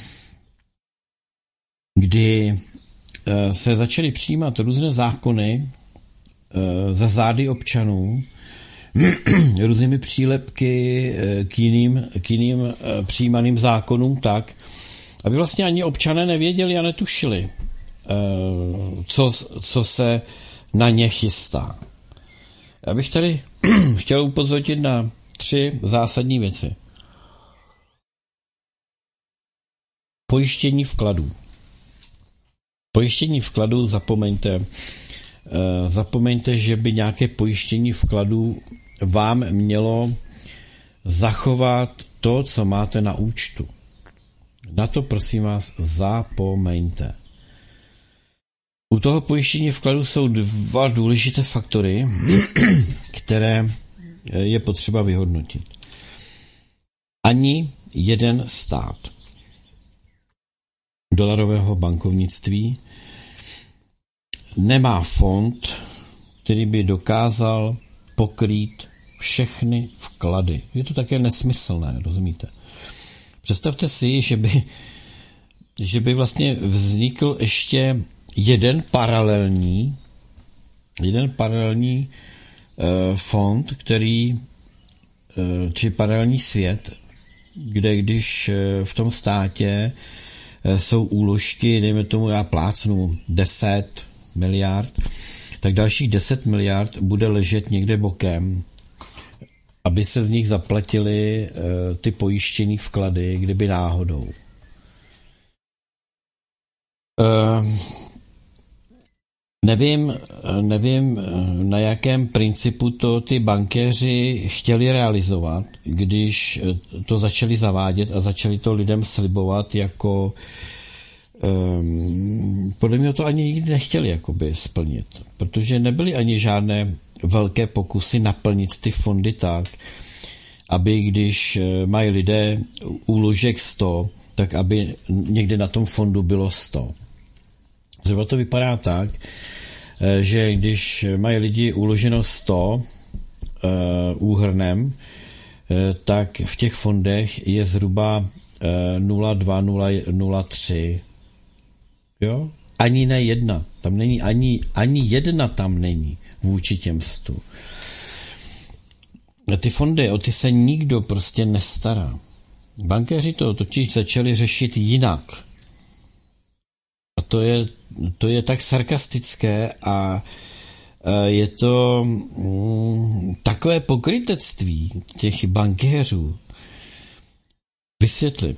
kdy se začaly přijímat různé zákony za zády občanů, různými přílepky k jiným přijímaným zákonům tak, aby vlastně ani občané nevěděli a netušili, co se na ně chystá. Já bych tady chtěl upozornit na 3 zásadní věci. Pojištění vkladů. Pojištění vkladů zapomeňte, že by nějaké pojištění vkladů vám mělo zachovat to, co máte na účtu. Na to, prosím vás, zapomeňte. U toho pojištění vkladů jsou 2 důležité faktory, které je potřeba vyhodnotit. Ani jeden stát dolarového bankovnictví nemá fond, který by dokázal pokrýt všechny vklady. Je to také nesmyslné, rozumíte? Představte si, že by vlastně vznikl ještě jeden paralelní fond, či paralelní svět, kde když v tom státě jsou úložky, dejme tomu, já plácnu 10 miliard, tak dalších 10 miliard bude ležet někde bokem, aby se z nich zaplatily ty pojištění vklady, kdyby náhodou. Nevím, na jakém principu to ty bankéři chtěli realizovat, když to začali zavádět a začali to lidem slibovat jako podle mě to ani nikdy nechtěli jakoby splnit, protože nebyly ani žádné velké pokusy naplnit ty fondy tak, aby když mají lidé úložek 100, tak aby někde na tom fondu bylo 100. Zhruba to vypadá tak, že když mají lidi uloženo 100 úhrnem, tak v těch fondech je zhruba 0,2, 0,3. Jo? Ani ne jedna. Tam není ani jedna tam není vůči těm 100. Ty fondy, o ty se nikdo prostě nestará. Bankéři to totiž začali řešit jinak. A to je tak sarkastické a je to takové pokrytectví těch bankéřů. Vysvětlím.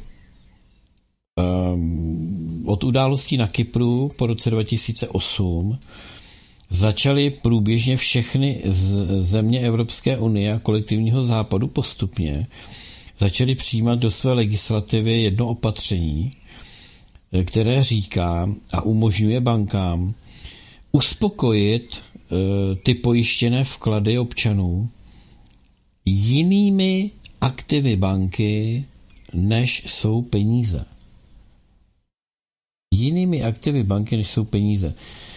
Od událostí na Kypru po roce 2008 začaly průběžně všechny země Evropské unie a kolektivního západu postupně začaly přijímat do své legislativy jedno opatření, které říká a umožňuje bankám uspokojit ty pojištěné vklady občanů jinými aktivy banky, než jsou peníze. Jinými aktivy banky, než jsou peníze.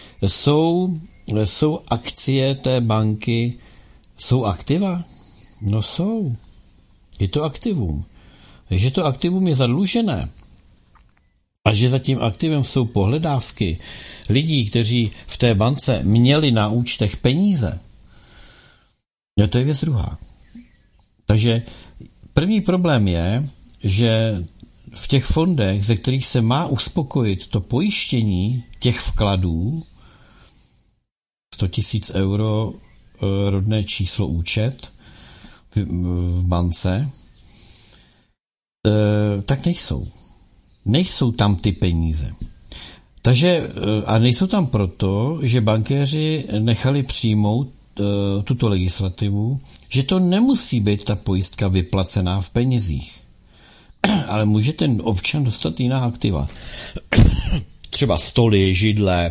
Jsou akcie té banky, jsou aktiva? No jsou. Je to aktivum. Takže to aktivum je zadlužené. A že za tím aktivem jsou pohledávky lidí, kteří v té bance měli na účtech peníze, no to je věc druhá. Takže První problém je, že v těch fondech, ze kterých se má uspokojit to pojištění těch vkladů, 100 000 euro rodné číslo účet v bance, tak nejsou. Nejsou tam ty peníze. Takže, a nejsou tam proto, že bankéři nechali přijmout tuto legislativu, že to nemusí být ta pojistka vyplacená v penězích. Ale může ten občan dostat jiná aktiva. Třeba stoly, židle,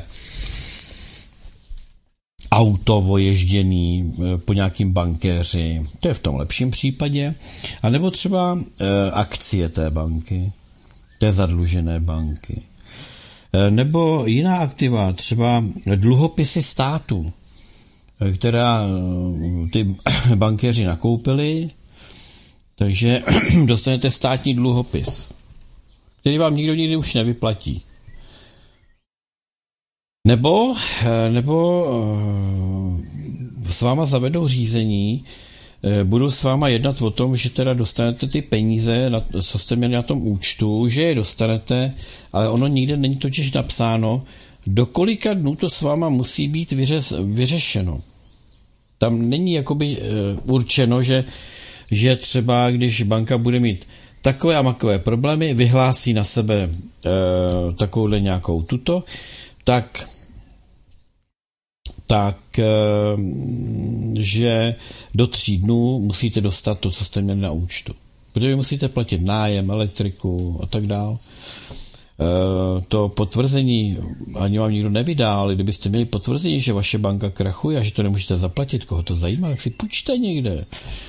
auto voježděný po nějakým bankéři, to je v tom lepším případě, a nebo třeba akcie té banky, té zadlužené banky, nebo jiná aktiva, třeba dluhopisy státu, která ty bankéři nakoupili, takže dostanete státní dluhopis, který vám nikdo nikdy už nevyplatí. Nebo s váma zavedou řízení, budou s váma jednat o tom, že teda dostanete ty peníze, co jste měli na tom účtu, že je dostanete, ale ono nikde není totiž napsáno, do kolika dnů to s váma musí být vyřešeno. Tam není jakoby určeno, že třeba když banka bude mít takové a makové problémy, vyhlásí na sebe takovouhle nějakou tuto, tak že do 3 dnů musíte dostat to, co jste měli na účtu. Protože vy musíte platit nájem, elektriku a tak dál. To potvrzení ani vám nikdo nevydá, ale kdybyste měli potvrzení, že vaše banka krachuje a že to nemůžete zaplatit, koho to zajímá, tak si půjčte někde.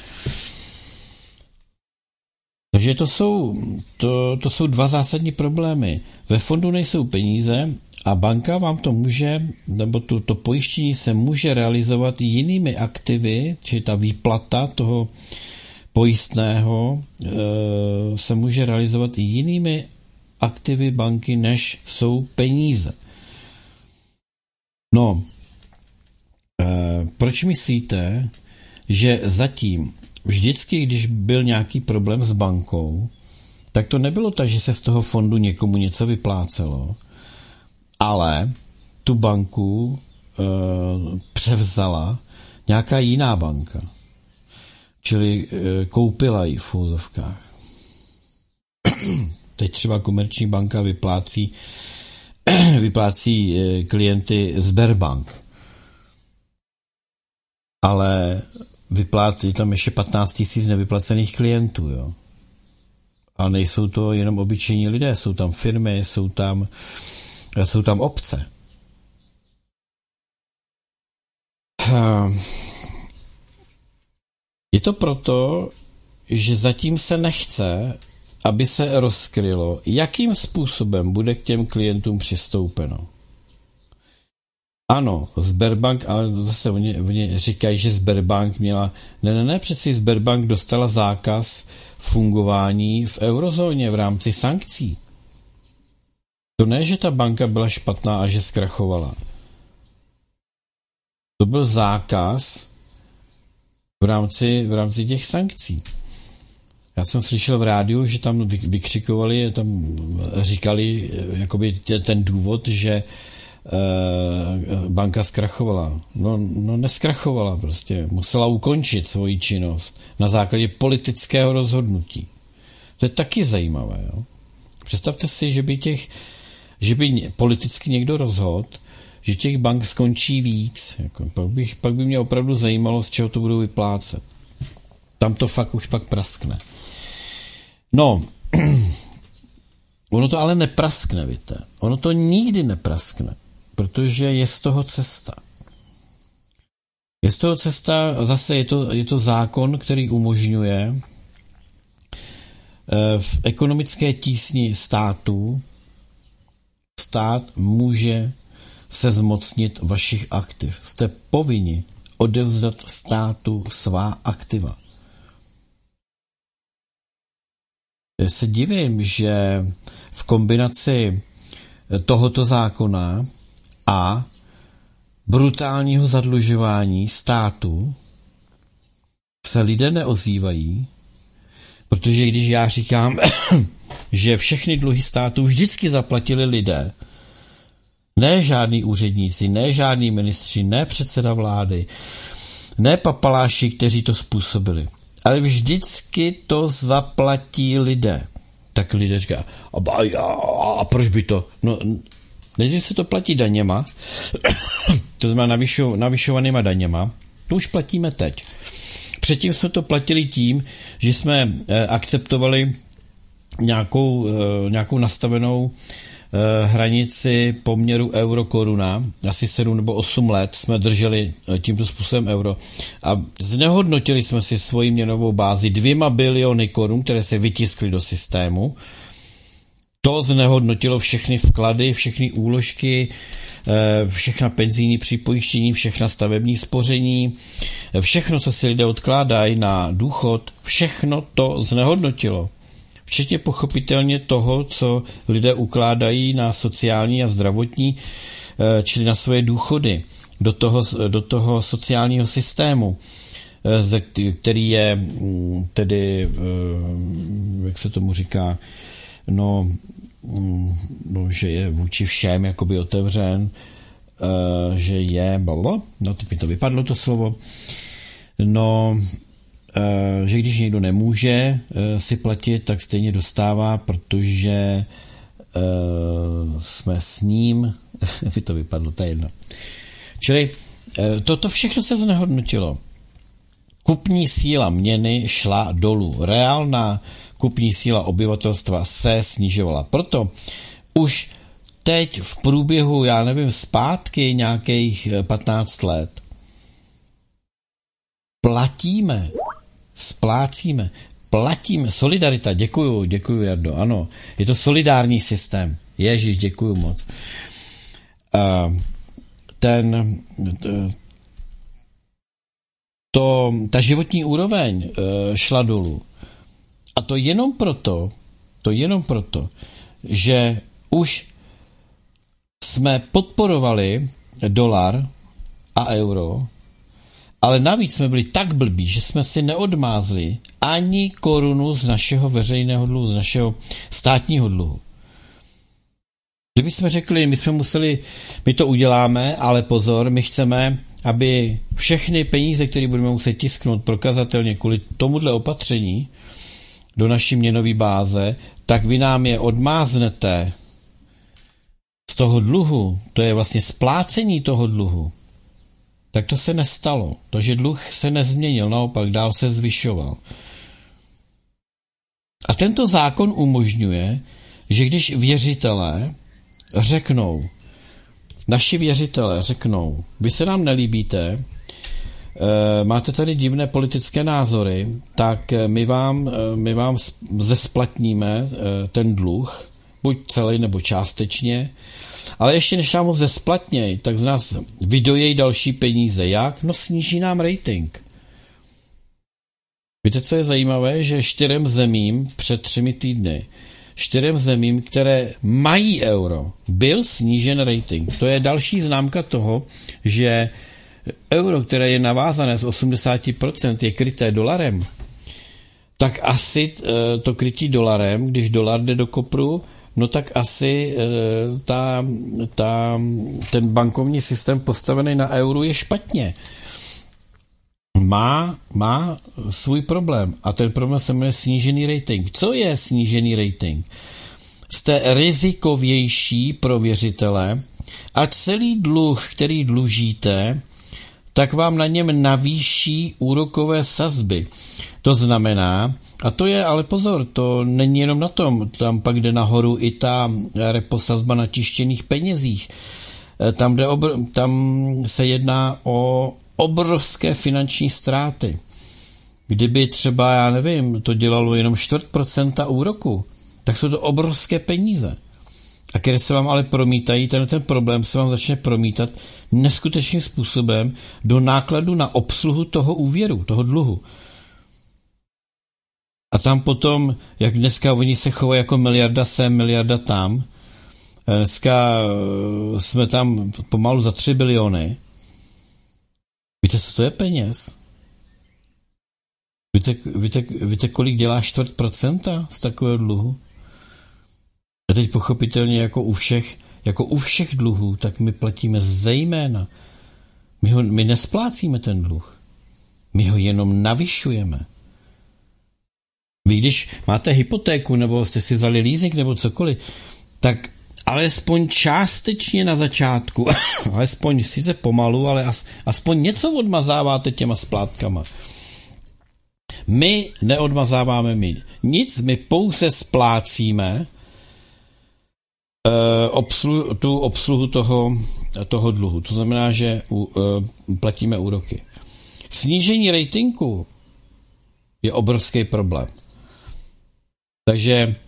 Takže to jsou 2 zásadní problémy. Ve fondu nejsou peníze a banka vám to může, nebo to pojištění se může realizovat jinými aktivy, či ta výplata toho pojistného se může realizovat i jinými aktivy banky, než jsou peníze. No, proč myslíte, že zatím vždycky, když byl nějaký problém s bankou, tak to nebylo tak, že se z toho fondu někomu něco vyplácelo, ale tu banku převzala nějaká jiná banka. Čili koupila ji v úzovkách. Teď třeba Komerční banka vyplácí klienty Sberbank. Ale vyplácí tam ještě 15 000 nevyplacených klientů, jo. A nejsou to jenom obyčejní lidé, jsou tam firmy, jsou tam obce. Je to proto, že zatím se nechce, aby se rozkrylo, jakým způsobem bude k těm klientům přistoupeno. Ano, Sberbank, ale zase oni říkají, že Sberbank měla... Ne, přeci Sberbank dostala zákaz fungování v eurozóně v rámci sankcí. To ne, že ta banka byla špatná a že zkrachovala. To byl zákaz v rámci těch sankcí. Já jsem slyšel v rádiu, že tam vykřikovali, tam říkali jakoby ten důvod, že banka zkrachovala. No neskrachovala prostě. Musela ukončit svoji činnost na základě politického rozhodnutí. To je taky zajímavé. Jo? Představte si, že by politicky někdo rozhodl, že těch bank skončí víc. Jako, pak by mě opravdu zajímalo, z čeho to budou vyplácet. Tam to fakt už pak praskne. No, ono to ale nepraskne, víte. Ono to nikdy nepraskne, protože je z toho cesta. Je z toho cesta, zase je to zákon, který umožňuje v ekonomické tísni státu, stát může se zmocnit vašich aktiv. Jste povinni odevzdat státu svá aktiva. Já se divím, že v kombinaci tohoto zákona a brutálního zadlužování státu se lidé neozývají, Protože když já říkám, že všechny dluhy státu vždycky zaplatili lidé, ne žádný úředníci, ne žádný ministři, ne předseda vlády, ne papaláši, kteří to způsobili, ale vždycky to zaplatí lidé. Tak lidé říká, a proč by to? No, než se to platí daněma, to znamená navyšovanýma daněma, to už platíme teď. Předtím jsme to platili tím, že jsme akceptovali nějakou nastavenou hranici poměru euro-koruna, asi 7 nebo 8 let jsme drželi tímto způsobem euro a znehodnotili jsme si svoji měnovou bázi 2 biliony korun, které se vytiskly do systému. To znehodnotilo všechny vklady, všechny úložky, všechna penzijní připojištění, všechna stavební spoření, všechno, co si lidé odkládají na důchod, všechno to znehodnotilo. Včetně pochopitelně toho, co lidé ukládají na sociální a zdravotní, čili na svoje důchody, do toho sociálního systému, který je tedy, jak se tomu říká, no, že je vůči všem jakoby otevřen, že je, no teď mi to vypadlo to slovo, no, že když někdo nemůže si platit, tak stejně dostává, protože jsme s ním, mi to vypadlo, to je jedno. Čili to všechno se znehodnotilo. Kupní síla měny šla dolů. Reálná kupní síla obyvatelstva se snižovala. Proto už teď v průběhu, já nevím, zpátky nějakých 15 let platíme. Solidarita, děkuju, Jardo, ano. Je to solidární systém. Ježiš, děkuju moc. Ta životní úroveň šla dolů. A to jenom proto, že už jsme podporovali dolar a euro, ale navíc jsme byli tak blbí, že jsme si neodmázli ani korunu z našeho veřejného dluhu, z našeho státního dluhu. Kdyby jsme řekli, my to uděláme, ale pozor, my chceme, aby všechny peníze, které budeme muset tisknout prokazatelně kvůli tomuhle opatření do naší měnové báze, tak vy nám je odmáznete z toho dluhu, to je vlastně splácení toho dluhu, tak to se nestalo. Takže dluh se nezměnil, naopak dál se zvyšoval. A tento zákon umožňuje, že když naši věřitelé řeknou, vy se nám nelíbíte, máte tady divné politické názory, tak my vám zesplatníme ten dluh, buď celý nebo částečně, ale ještě než nám ho zesplatněj, tak z nás vydojej další peníze. Jak? No sníží nám rating. Víte, co je zajímavé? Že 4 zemím před 3 týdny, 4 zemím, které mají euro, byl snížen rating. To je další známka toho, že euro, které je navázané z 80%, je kryté dolarem, tak asi to krytí dolarem, když dolar jde do kopru, no tak asi ten bankovní systém postavený na euru je špatně. Má svůj problém a ten problém se jmenuje snížený rating. Co je snížený rating? Jste rizikovější pro věřitele a celý dluh, který dlužíte, tak vám na něm navýší úrokové sazby. To znamená, a to je, ale pozor, to není jenom na tom, tam pak jde nahoru i ta reposazba na tištěných penězích. Tam se jedná o obrovské finanční ztráty. Kdyby třeba, já nevím, to dělalo jenom 4% úroku, tak jsou to obrovské peníze. A které se vám ale promítají, ten problém se vám začne promítat neskutečným způsobem do nákladu na obsluhu toho úvěru, toho dluhu. A tam potom, jak dneska oni se chovají jako miliarda sem, miliarda tam, dneska jsme tam pomalu za 3 biliony. Víte, co to je peněz? Víte, kolik dělá 4% z takového dluhu? A teď pochopitelně jako u všech dluhů, tak my platíme zejména. My nesplácíme ten dluh. My ho jenom navyšujeme. Vy když máte hypotéku, nebo jste si vzali leasing, nebo cokoliv, tak alespoň částečně na začátku, alespoň sice pomalu, ale aspoň něco odmazáváte těma splátkama. My neodmazáváme nic, my pouze splácíme tu obsluhu toho dluhu. To znamená, že platíme úroky. Snížení ratingu je obrovský problém. Takže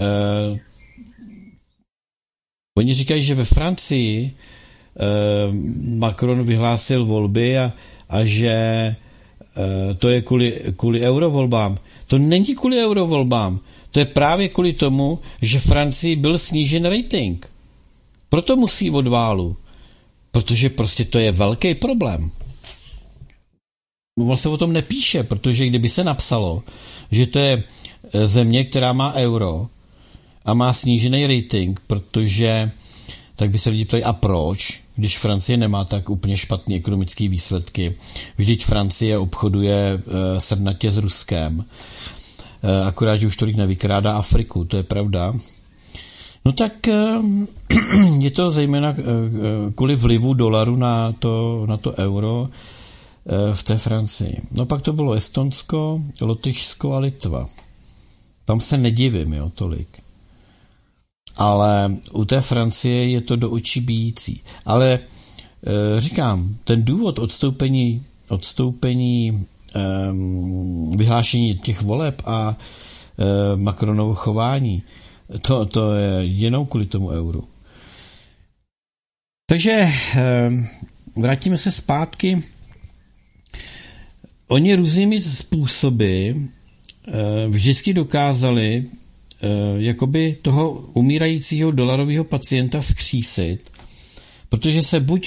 oni říkají, že ve Francii Macron vyhlásil volby a že to je kvůli eurovolbám. To není kvůli eurovolbám. To je právě kvůli tomu, že Francii byl snížen rating. Proto musí od válu. Protože prostě to je velký problém. On se o tom nepíše, protože kdyby se napsalo, že to je země, která má euro a má snížený rating, protože tak by se lidi ptali, a proč, když Francie nemá tak úplně špatné ekonomické výsledky. Vždyť Francie obchoduje srdnatě s Ruskem. Akorát, že už tolik nevykrádá Afriku, to je pravda. No tak je to zejména kvůli vlivu dolaru na to euro v té Francii. No pak to bylo Estonsko, Lotyšsko a Litva. Tam se nedivím, jo, tolik. Ale u té Francie je to do očí bijící. Ale říkám, ten důvod odstoupení vyhlášení těch voleb a Macronovo chování, to je jenom kvůli tomu euru. Takže vrátíme se zpátky. Oni různými způsoby vždycky dokázali jakoby toho umírajícího dolarového pacienta vzkřísit, protože se buď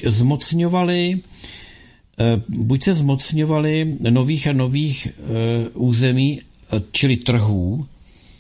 se zmocňovali nových a nových území, čili trhů.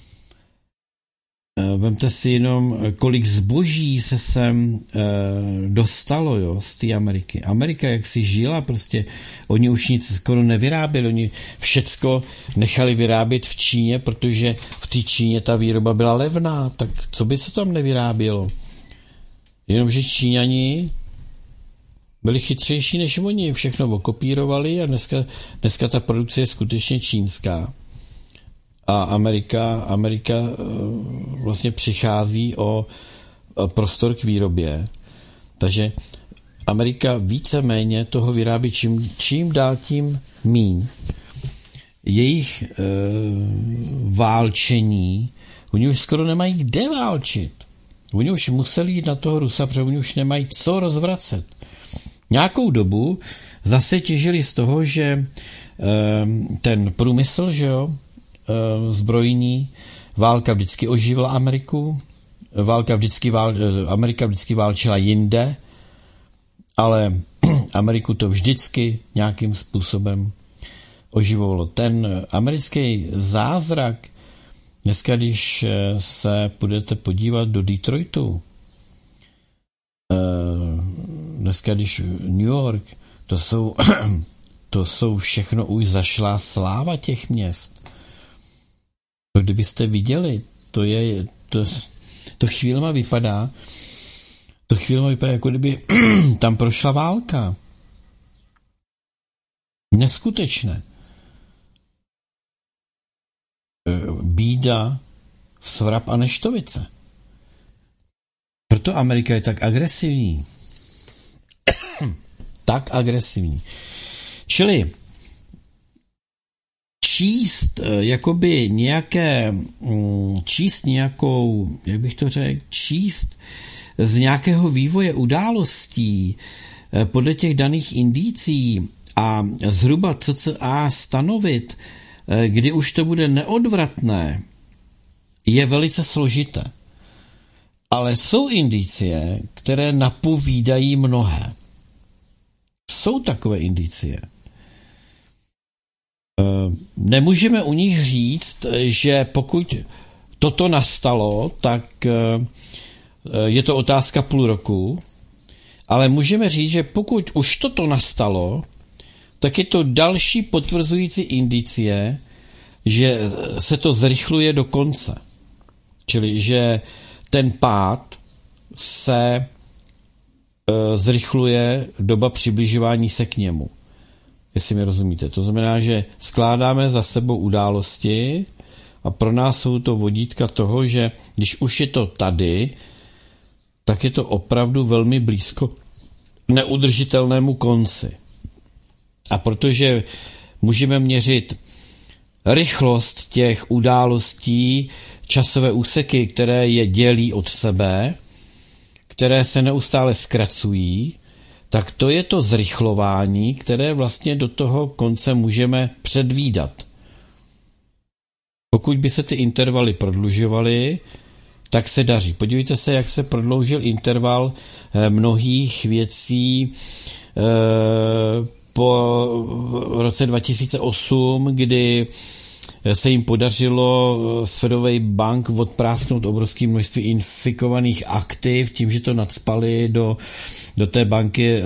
Vemte si jenom, kolik zboží se sem dostalo, jo, z té Ameriky. Amerika, jak si žila, prostě oni už nic skoro nevyráběli, oni všecko nechali vyrábět v Číně, protože v té Číně ta výroba byla levná, tak co by se tam nevyrábělo? Jenomže Číňani byli chytřejší než oni, všechno okopírovali a dneska ta produkce je skutečně čínská. A Amerika vlastně přichází o prostor k výrobě. Takže Amerika víceméně toho vyrábí čím dál tím míň. Jejich válčení, oni už skoro nemají kde válčit. Oni už museli jít na toho Rusa, protože oni už nemají co rozvracet. Nějakou dobu zase těžili z toho, že ten průmysl, že jo, zbrojní, válka vždycky oživila Ameriku, Amerika vždycky válčila jinde, ale Ameriku to vždycky nějakým způsobem oživovalo. Ten americký zázrak, dneska, když se půjdete podívat do Detroitu, dneska, když New York, to jsou všechno už zašlá sláva těch měst. To kdybyste viděli, to chvílema vypadá, jako kdyby tam prošla válka. Neskutečné. Bída, svrap a neštovice. Proto Amerika je tak agresivní. Tak agresivní. Čili číst z nějakého vývoje událostí podle těch daných indicí a zhruba cca stanovit, kdy už to bude neodvratné, je velice složité. Ale jsou indicie, které napovídají mnohé. Jsou takové indicie. Nemůžeme u nich říct, že pokud toto nastalo, tak je to otázka půl roku, ale můžeme říct, že pokud už toto nastalo, tak je to další potvrzující indicie, že se to zrychluje do konce. Čili, že ten pád se zrychluje, doba přibližování se k němu. Jestli mi rozumíte. To znamená, že skládáme za sebou události a pro nás jsou to vodítka toho, že když už je to tady, tak je to opravdu velmi blízko neudržitelnému konci. A protože můžeme měřit rychlost těch událostí, časové úseky, které je dělí od sebe, které se neustále zkracují, tak to je to zrychlování, které vlastně do toho konce můžeme předvídat. Pokud by se ty intervaly prodlužovaly, tak se daří. Podívejte se, jak se prodloužil interval mnohých věcí po roce 2008, kdy se jim podařilo z Fedovej bank odprásknout obrovské množství infikovaných aktiv tím, že to nacpali do té banky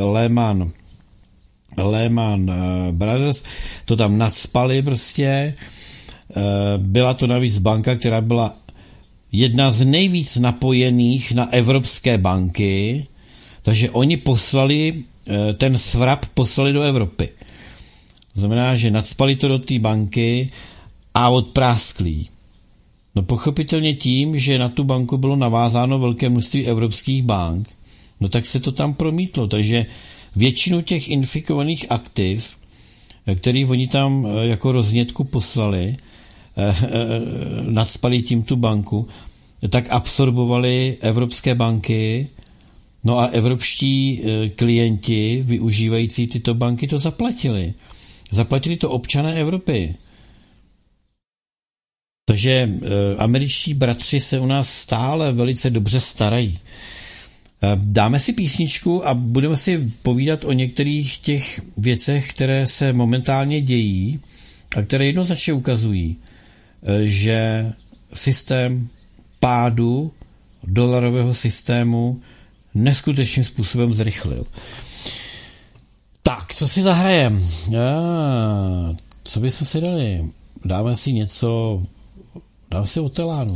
Lehman Brothers, to tam nacpali prostě. Byla to navíc banka, která byla jedna z nejvíc napojených na evropské banky, takže oni poslali ten svrap do Evropy. To znamená, že nacpali to do té banky a odpráskli. No pochopitelně tím, že na tu banku bylo navázáno velké množství evropských bank, no tak se to tam promítlo. Takže většinu těch infikovaných aktiv, který oni tam jako roznětku poslali, nacpali tím tu banku, tak absorbovali evropské banky, no a evropští klienti využívající tyto banky to zaplatili. Zaplatili to občané Evropy. Takže američtí bratři se u nás stále velice dobře starají. Dáme si písničku a budeme si povídat o některých těch věcech, které se momentálně dějí a které jednoznačně ukazují, že systém pádu dolarového systému neskutečným způsobem zrychlil. Tak, co si zahrajem? Co bychom si dali? Dáme si něco, dáme si Otelánu.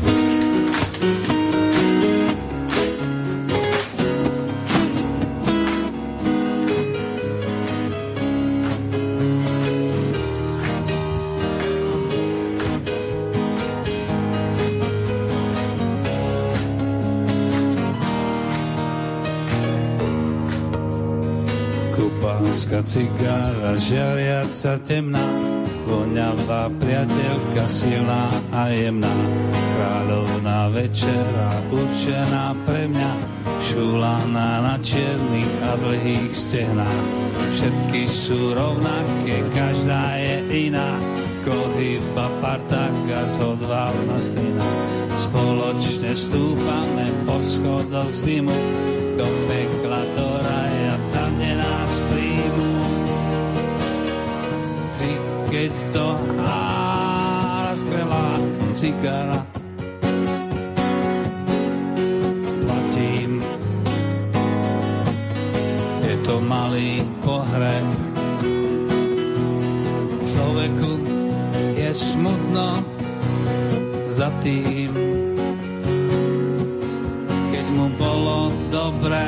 Cigára žariaca temná, voňavá priateľka silná a jemná, kráľovná večera určená pre mňa, šúlaná na čiernych a dlhých stehnách. Všetky sú rovnaké, každá je iná, kohyba partáka z hodvábna stina. Spoločne stúpame po schodoch z dymu do pekla, do raja, tam, kde nás príjmu. Keď to skvelá cigara, platím. Je to malý pohreb, človeku je smutno za tým, keď mu bolo dobré.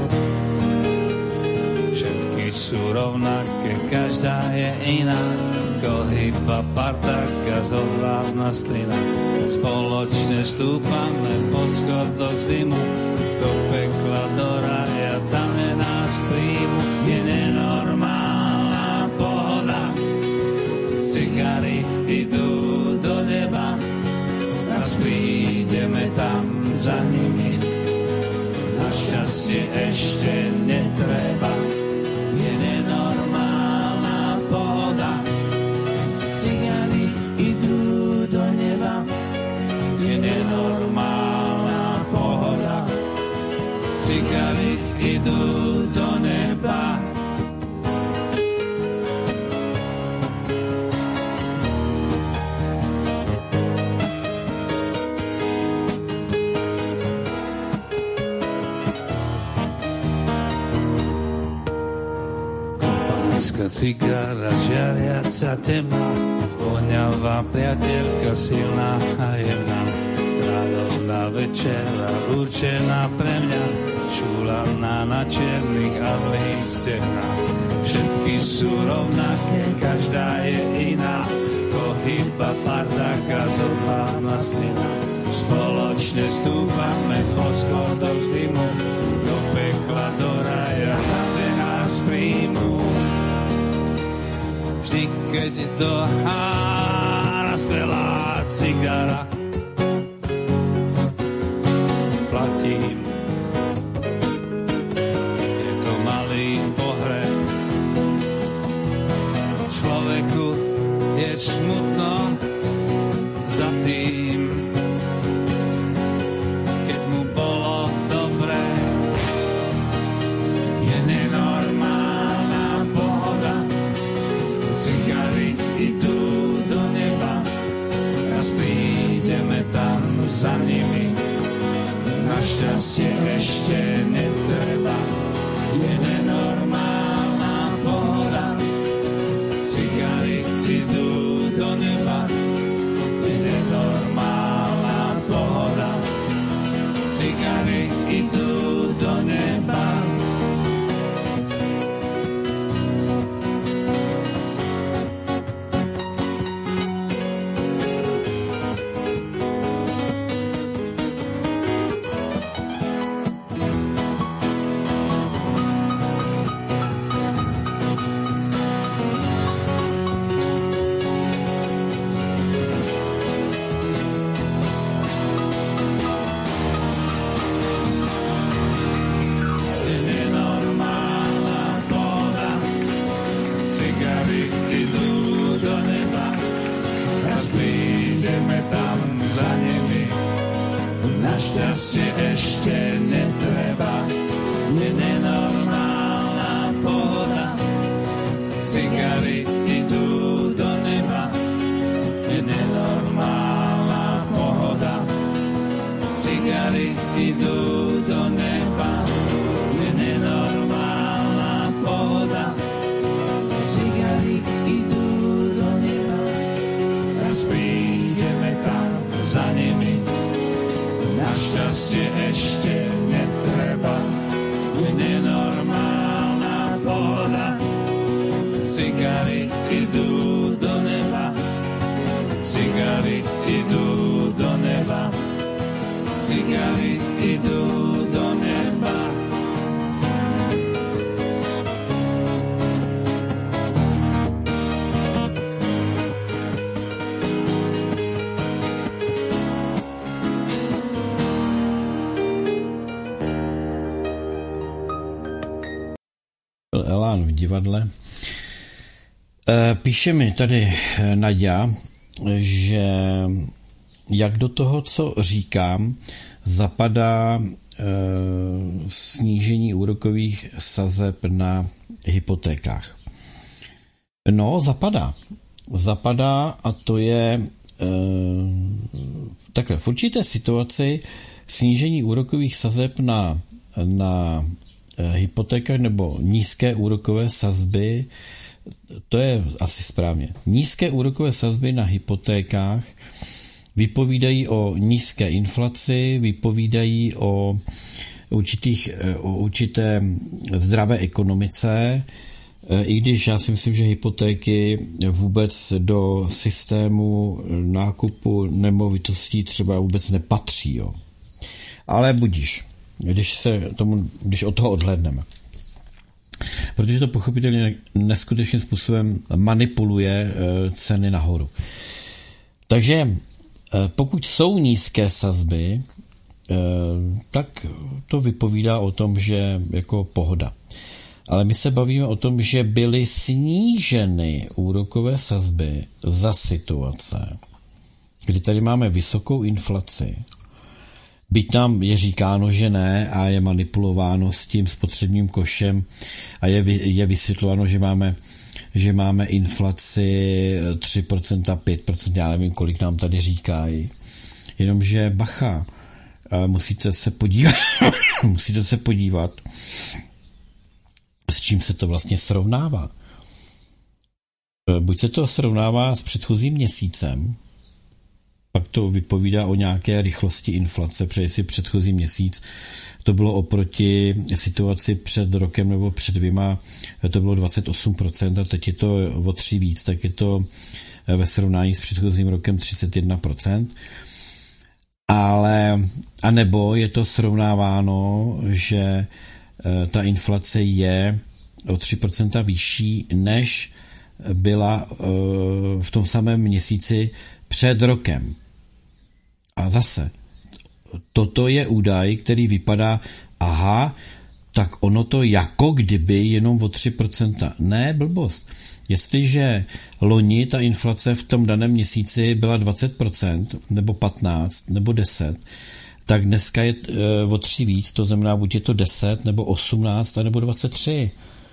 Všetky sú rovnaké, každá je iná, kohyba partáka z odvážna slina. Spoločne stúpame po schodoch zimu do pekla, do raja, tam je nás príjmu. Je nenormálna pohoda, cigary idú do neba, raz prídeme tam za nimi, našťastie ešte netreba. Je nenormálna pohoda, cigany idú do neba. Je nenormálna pohoda, cigany idú do neba. Nízka cigára, žiariaca temná, voňavá priateľka, silná a jemná. Kráľovná večera, určená pre mňa, šúlaná na černých a dlhých stehnách. Všetky sú rovnaké, každá je iná, pohyba partáka, zobá maslina. Spoločne stúpame po schodoch z dymu, do pekla, do raja, aby nás príjmu. Vždy, keď dohára skvelá cigara, platím. Je to malý pohreb, človeku je smutno za tým, keď mu bolo dobre. Je nenormálna pohoda, cigary idú do neba, raz prídeme tam za nimi. Našťastie ešte netreba, je nenormálna pohoda, cigary idú do neba, je nenormálna pohoda, cigary idú do neba. Našťastie ešte netreba, je nenormálna pohoda, cigary idú do neba, je nenormálna pohoda, cigary idú do neba, je nenormálna pohoda, cigary idú do neba, raz prídeme tam za nimi. Našťastie ešte netreba, je nenormálna pohoda, cigary idú do neba, cigary idú do neba, cigary idú do neba. Elán v divadle. Píše mi tady Naďa, že jak do toho, co říkám, zapadá snížení úrokových sazeb na hypotékách. No, zapadá a to je takhle, v určité situaci snížení úrokových sazeb na hypotékách nebo nízké úrokové sazby, to je asi správně. Nízké úrokové sazby na hypotékách vypovídají o nízké inflaci, vypovídají o určité zdravé ekonomice, i když já si myslím, že hypotéky vůbec do systému nákupu nemovitostí třeba vůbec nepatří. Jo. Ale budíš, když od toho odhlédneme. Protože to pochopitelně neskutečným způsobem manipuluje ceny nahoru. Takže pokud jsou nízké sazby, tak to vypovídá o tom, že jako pohoda. Ale my se bavíme o tom, že byly sníženy úrokové sazby za situace, kdy tady máme vysokou inflaci, byť nám je říkáno, že ne a je manipulováno s tím spotřebním košem a je vysvětlováno, že máme inflaci 3%, 5%, já nevím, kolik nám tady říkají. Jenomže bacha, musíte se podívat, s čím se to vlastně srovnává. buď se to srovnává s předchozím měsícem, pak to vypovídá o nějaké rychlosti inflace, protože si předchozí měsíc to bylo oproti situaci před rokem nebo před 2, to bylo 28% a teď je to o 3 víc, tak je to ve srovnání s předchozím rokem 31%. Ale, anebo je to srovnáváno, že ta inflace je o 3% vyšší, než byla v tom samém měsíci před rokem. A zase, toto je údaj, který vypadá, aha, tak ono to jako kdyby jenom o 3%. Ne, blbost. Jestliže loni ta inflace v tom daném měsíci byla 20%, nebo 15%, nebo 10%, tak dneska je o 3 víc, to znamená, buď je to 10, nebo 18, nebo 23.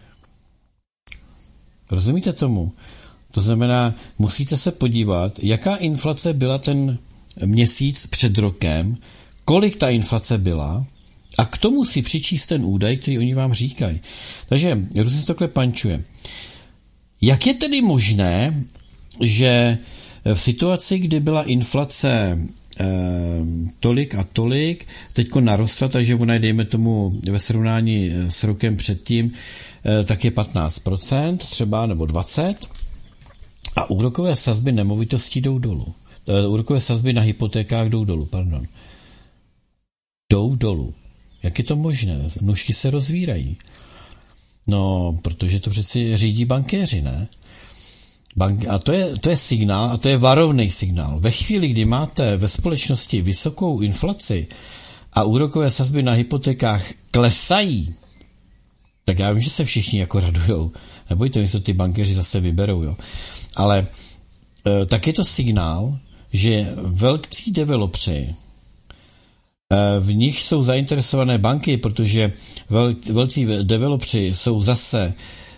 Rozumíte tomu? To znamená, musíte se podívat, jaká inflace byla ten měsíc před rokem, kolik ta inflace byla a k tomu si přičíst ten údaj, který oni vám říkají. Takže různě se takhle pančuje. Jak je tedy možné, že v situaci, kdy byla inflace tolik a tolik, teďko narostla, takže ona, dejme tomu ve srovnání s rokem předtím, tak je 15% třeba, nebo 20%, a úrokové sazby nemovitostí jdou dolů. Úrokové sazby na hypotékách jdou dolů, pardon. Jdou dolů. Jak je to možné? Nůžky se rozvírají. No, protože to přeci řídí bankéři, ne? A to je signál, a to je varovný signál. Ve chvíli, kdy máte ve společnosti vysokou inflaci a úrokové sazby na hypotékách klesají, tak já vím, že se všichni jako radujou. Nebojte, mi se ty bankéři zase vyberou, jo. Ale tak je to signál, že velcí developři, v nich jsou zainteresované banky, protože velcí developři jsou zase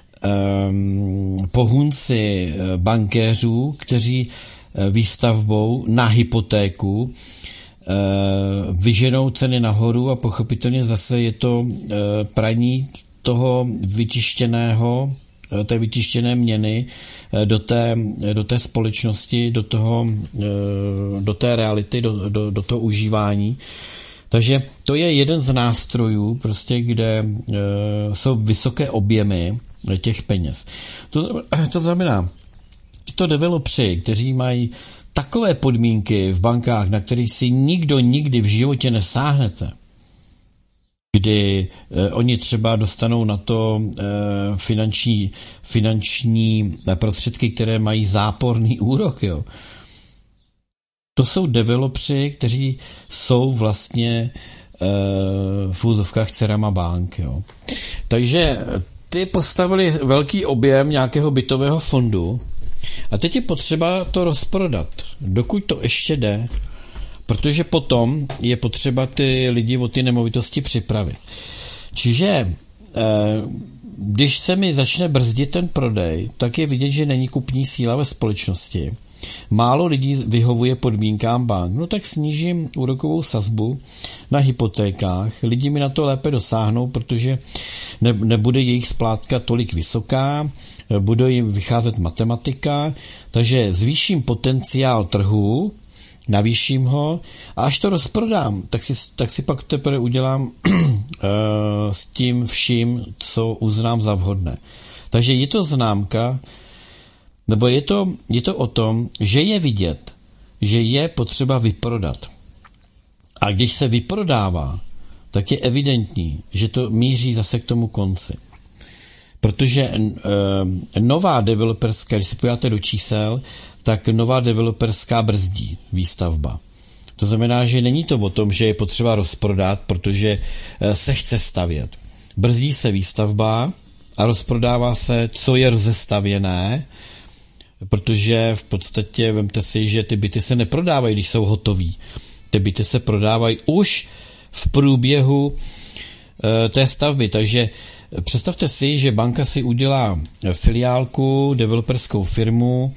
pohůnci bankéřů, kteří výstavbou na hypotéku vyženou ceny nahoru a pochopitelně zase je to praní toho té vytištěné měny do té společnosti, do té reality, do toho užívání. Takže to je jeden z nástrojů, prostě, kde jsou vysoké objemy těch peněz. To znamená, tyto developři, kteří mají takové podmínky v bankách, na kterých si nikdo nikdy v životě nesáhnete, kdy oni třeba dostanou na to finanční prostředky, které mají záporný úrok, jo. To jsou developři, kteří jsou vlastně v úzovkách dcerama bank, jo. Takže ty postavili velký objem nějakého bytového fondu a teď je potřeba to rozprodat, dokud to ještě jde, protože potom je potřeba ty lidi o ty nemovitosti připravit. Čiže když se mi začne brzdit ten prodej, tak je vidět, že není kupní síla ve společnosti. Málo lidí vyhovuje podmínkám bank, no tak snížím úrokovou sazbu na hypotékách, lidi mi na to lépe dosáhnou, protože nebude jejich splátka tolik vysoká, bude jim vycházet matematika, takže zvýším potenciál trhu, navýším ho a až to rozprodám, tak si pak teprve udělám s tím vším, co uznám za vhodné. Takže je to známka, nebo je to o tom, že je vidět, že je potřeba vyprodat. A když se vyprodává, tak je evidentní, že to míří zase k tomu konci. Protože nová developerská, když se podíváte do čísel, tak nová developerská brzdí výstavba. To znamená, že není to o tom, že je potřeba rozprodat, protože se chce stavět. Brzdí se výstavba a rozprodává se, co je rozestavěné, protože v podstatě vemte si, že ty byty se neprodávají, když jsou hotový. Ty byty se prodávají už v průběhu té stavby, takže představte si, že banka si udělá filiálku, developerskou firmu,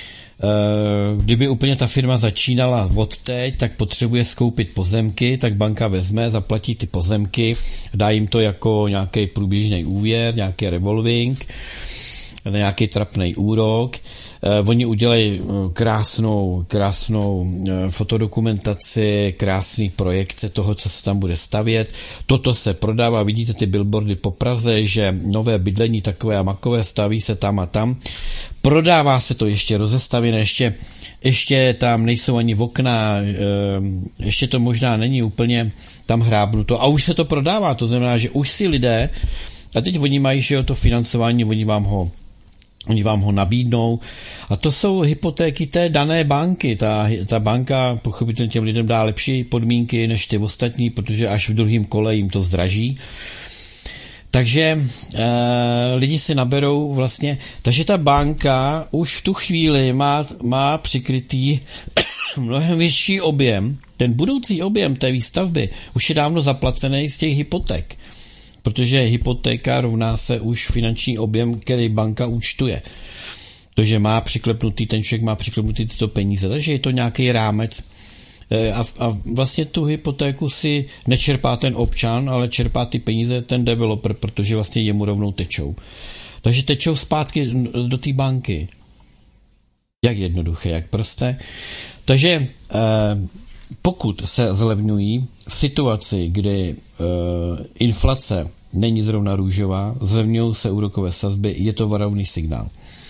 kdyby úplně ta firma začínala od teď, tak potřebuje skoupit pozemky, tak banka vezme, zaplatí ty pozemky, dá jim to jako nějaký průběžný úvěr, nějaký revolving na nějaký trapnej úrok. Oni udělají krásnou fotodokumentaci, krásný projekce toho, co se tam bude stavět. Toto se prodává, vidíte ty billboardy po Praze, že nové bydlení takové a makové staví se tam a tam. Prodává se to ještě rozestavěné, ještě tam nejsou ani okna, ještě to možná není úplně tam hrábnuto a už se to prodává, to znamená, že už si lidé, a teď oni mají, že jo, to financování, oni vám ho nabídnou a to jsou hypotéky té dané banky. Ta banka pochopitelně těm lidem dá lepší podmínky než ty ostatní, protože až v druhém kole jim to zdraží. Takže lidi si naberou vlastně, takže ta banka už v tu chvíli má přikrytý mnohem větší objem, ten budoucí objem té výstavby už je dávno zaplacený z těch hypoték, protože hypotéka rovná se už finanční objem, který banka účtuje. Takže ten člověk má přiklepnutý tyto peníze, takže je to nějaký rámec a vlastně tu hypotéku si nečerpá ten občan, ale čerpá ty peníze ten developer, protože vlastně jemu rovnou tečou. Takže tečou zpátky do té banky. Jak jednoduché, jak prosté. Takže pokud se zlevňují v situaci, kdy inflace není zrovna růžová, zlevňují se úrokové sazby, je to varovný signál.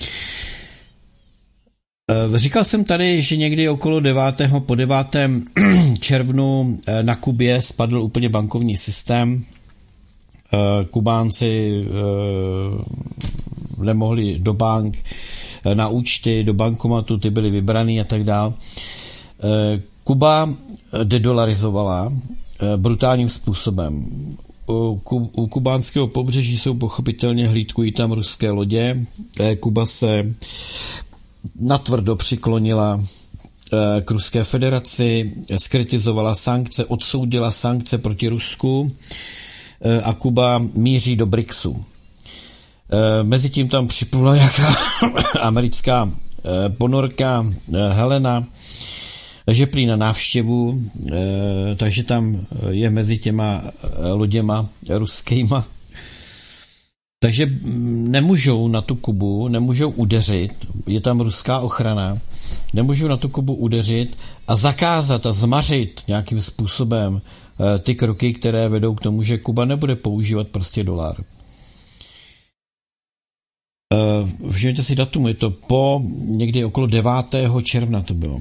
Říkal jsem tady, že někdy okolo 9. červnu na Kubě spadl úplně bankovní systém. Kubánci nemohli do bank, na účty, do bankomatu, ty byly vybraný a tak dál. Kuba dedolarizovala brutálním způsobem. U kubánského pobřeží jsou pochopitelně, hlídkují tam ruské lodě. Kuba se natvrdo přiklonila k Ruské federaci, skritizovala sankce, odsoudila sankce proti Rusku a Kuba míří do BRICSu. Mezitím tam připlula nějaká americká ponorka Helena, že prý na návštěvu, takže tam je mezi těma loděma ruskýma. Takže nemůžou na tu Kubu, nemůžou udeřit, je tam ruská ochrana, nemůžou na tu Kubu udeřit a zakázat a zmařit nějakým způsobem ty kroky, které vedou k tomu, že Kuba nebude používat prostě dolar. Všimněte si datum, je to po někdy okolo 9. června to bylo.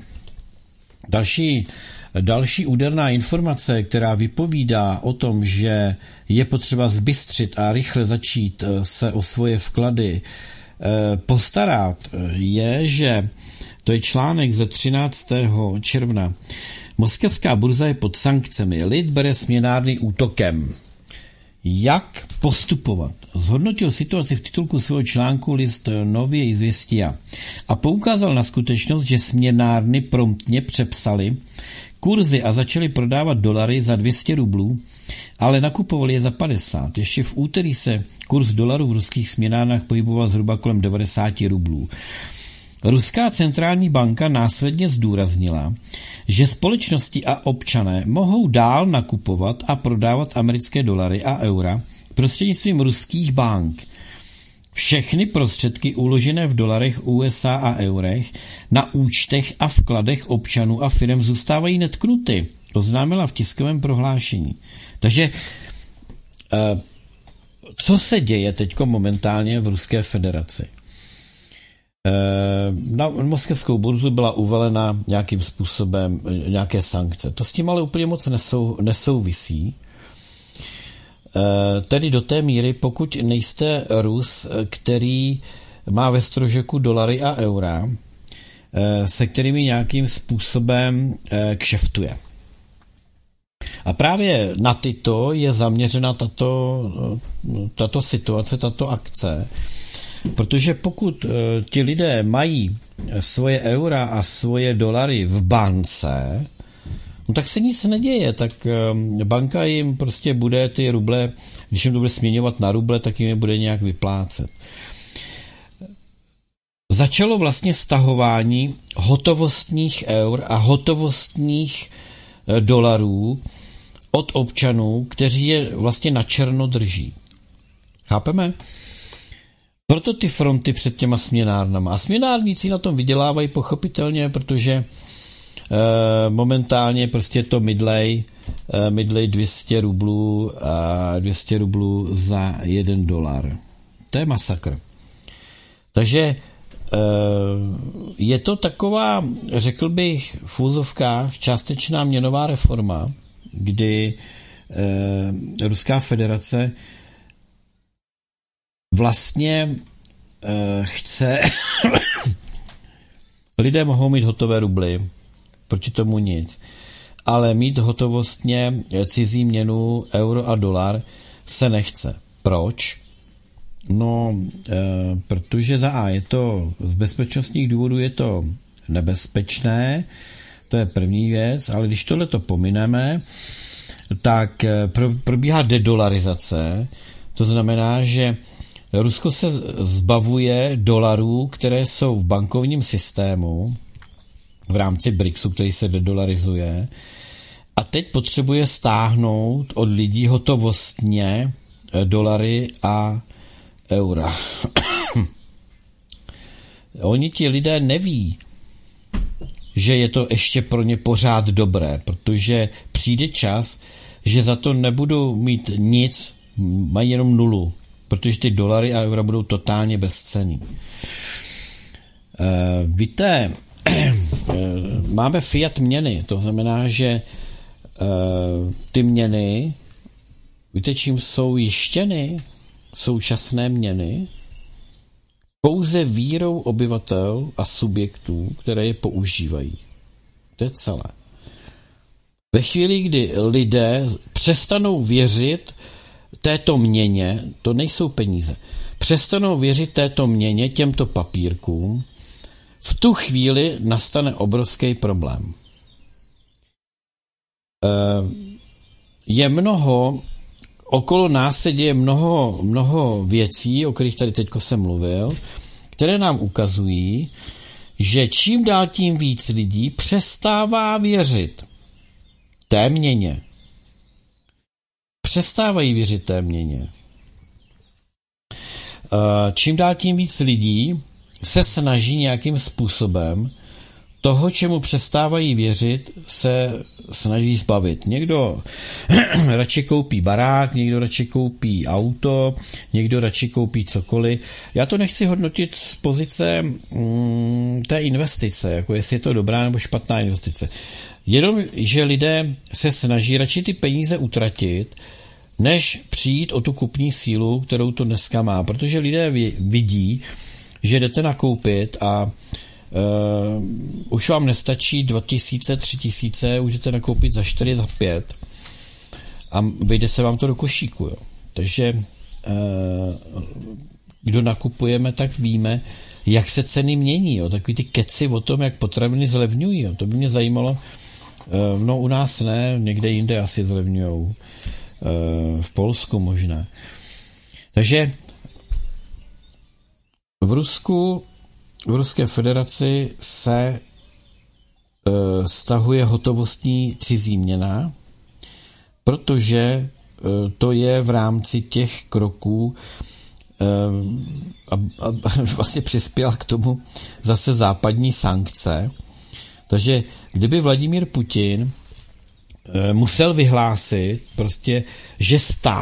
Další úderná informace, která vypovídá o tom, že je potřeba zbystřit a rychle začít se o svoje vklady postarat, je, že to je článek ze 13. června. Moskevská burza je pod sankcemi. Lid bere směnárny útokem. Jak postupovat? Zhodnotil situaci v titulku svého článku list Nově Izvěstia a poukázal na skutečnost, že směnárny promptně přepsaly kurzy a začali prodávat dolary za 200 rublů, ale nakupovali je za 50. Ještě v úterý se kurz dolaru v ruských směnárnách pohyboval zhruba kolem 90 rublů. Ruská centrální banka následně zdůraznila, že společnosti a občané mohou dál nakupovat a prodávat americké dolary a eura prostřednictvím ruských bank. Všechny prostředky uložené v dolarech USA a eurech na účtech a vkladech občanů a firem zůstávají netknuty, oznámila v tiskovém prohlášení. Takže co se děje teďko momentálně v Ruské federaci? Na moskevskou burzu byla uvalena nějakým způsobem nějaké sankce. To s tím ale úplně moc nesouvisí. Tedy do té míry, pokud nejste Rus, který má ve strožeku dolary a eura, se kterými nějakým způsobem kšeftuje. A právě na tyto je zaměřena tato situace, tato akce, protože pokud ti lidé mají svoje eura a svoje dolary v bance, no tak se nic neděje, tak banka jim prostě bude ty ruble, když jim to bude směňovat na ruble, tak jim je bude nějak vyplácet. Začalo vlastně stahování hotovostních eur a hotovostních dolarů od občanů, kteří je vlastně na černo drží. Chápeme? Proto ty fronty před těma směnárnama. A směnárníci na tom vydělávají pochopitelně, protože momentálně prostě to mydlej 200 rublů a 200 rublů za $1. To je masakr. Takže je to taková, řekl bych, v úzovkách částečná měnová reforma, kdy Ruská federace vlastně chce lidé mohou mít hotové rubly, proti tomu nic, ale mít hotovostně cizí měnu euro a dolar se nechce. Proč? No, protože za A je to z bezpečnostních důvodů je to nebezpečné, to je první věc, ale když tohleto pomineme, tak probíhá dedolarizace, to znamená, že Rusko se zbavuje dolarů, které jsou v bankovním systému v rámci BRICSu, který se dedolarizuje, a teď potřebuje stáhnout od lidí hotovostně dolary a eura. Oni ti lidé neví, že je to ještě pro ně pořád dobré, protože přijde čas, že za to nebudou mít nic, mají jenom nulu, protože ty dolary a eura budou totálně bezcenný. Víte, máme fiat měny, to znamená, že ty měny, víte, čím jsou jištěny současné měny? Pouze vírou obyvatel a subjektů, které je používají. To je celé. Ve chvíli, kdy lidé přestanou věřit této měně, to nejsou peníze, přestanou věřit této měně, těmto papírkům, v tu chvíli nastane obrovský problém. Je mnoho, okolo nás se děje mnoho věcí, o kterých tady teďko jsem mluvil, které nám ukazují, že čím dál tím víc lidí přestává věřit té měně. Přestávají věřit té měně. Čím dál tím víc lidí se snaží nějakým způsobem toho, čemu přestávají věřit, se snaží zbavit. Někdo radši koupí barák, někdo radši koupí auto, někdo radši koupí cokoliv. Já to nechci hodnotit z pozice té investice, jako jestli je to dobrá nebo špatná investice. Jenom, že lidé se snaží radši ty peníze utratit, než přijít o tu kupní sílu, kterou to dneska má. Protože lidé vidí, že jdete nakoupit a už vám nestačí 2000, 3000, už jdete nakoupit za 4, za 5 a vejde se vám to do košíku. Jo. Takže kdo nakupujeme, tak víme, jak se ceny mění. Jo. Takový ty keci o tom, jak potraviny zlevňují. Jo. To by mě zajímalo. No u nás ne, někde jinde asi zlevňujou. V Polsku možná. Takže v Ruské federaci se stahuje hotovostní cizí měna, protože to je v rámci těch kroků a vlastně přispěla k tomu zase západní sankce. Takže kdyby Vladimír Putin musel vyhlásit prostě, že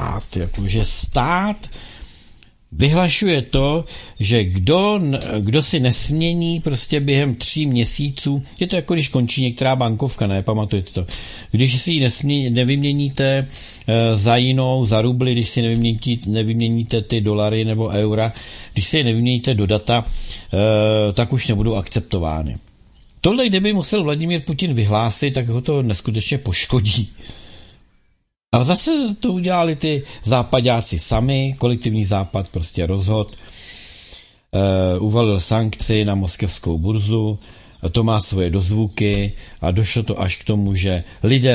stát vyhlašuje to, že kdo si nesmění prostě během 3 měsíců, je to jako když končí některá bankovka, ne, pamatujete to, když si ji nevyměníte za jinou, za rubly, když si nevyměníte ty dolary nebo eura, když si je nevyměníte do data, tak už nebudou akceptovány. Tohle, kdyby musel Vladimír Putin vyhlásit, tak ho to neskutečně poškodí. A zase to udělali ty západáci sami, kolektivní západ prostě rozhodl, uvalil sankci na moskevskou burzu, to má svoje dozvuky a došlo to až k tomu, že lidé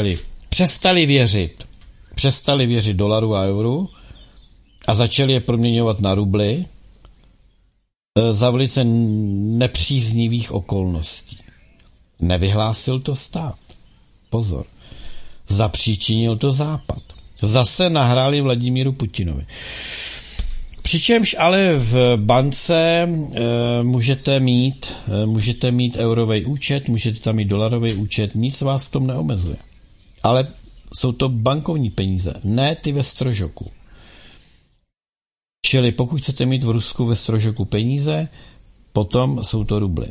přestali věřit dolaru a euru a začali je proměňovat na rubly za velice nepříznivých okolností. Nevyhlásil to stát. Pozor. Zapříčinil to západ. Zase nahráli Vladimíru Putinovi. Přičemž ale v bance můžete mít eurový účet, můžete tam mít dolarový účet, nic vás v tom neomezuje. Ale jsou to bankovní peníze, ne ty ve strožoku. Čili pokud chcete mít v Rusku ve strožoku peníze, potom jsou to rubly.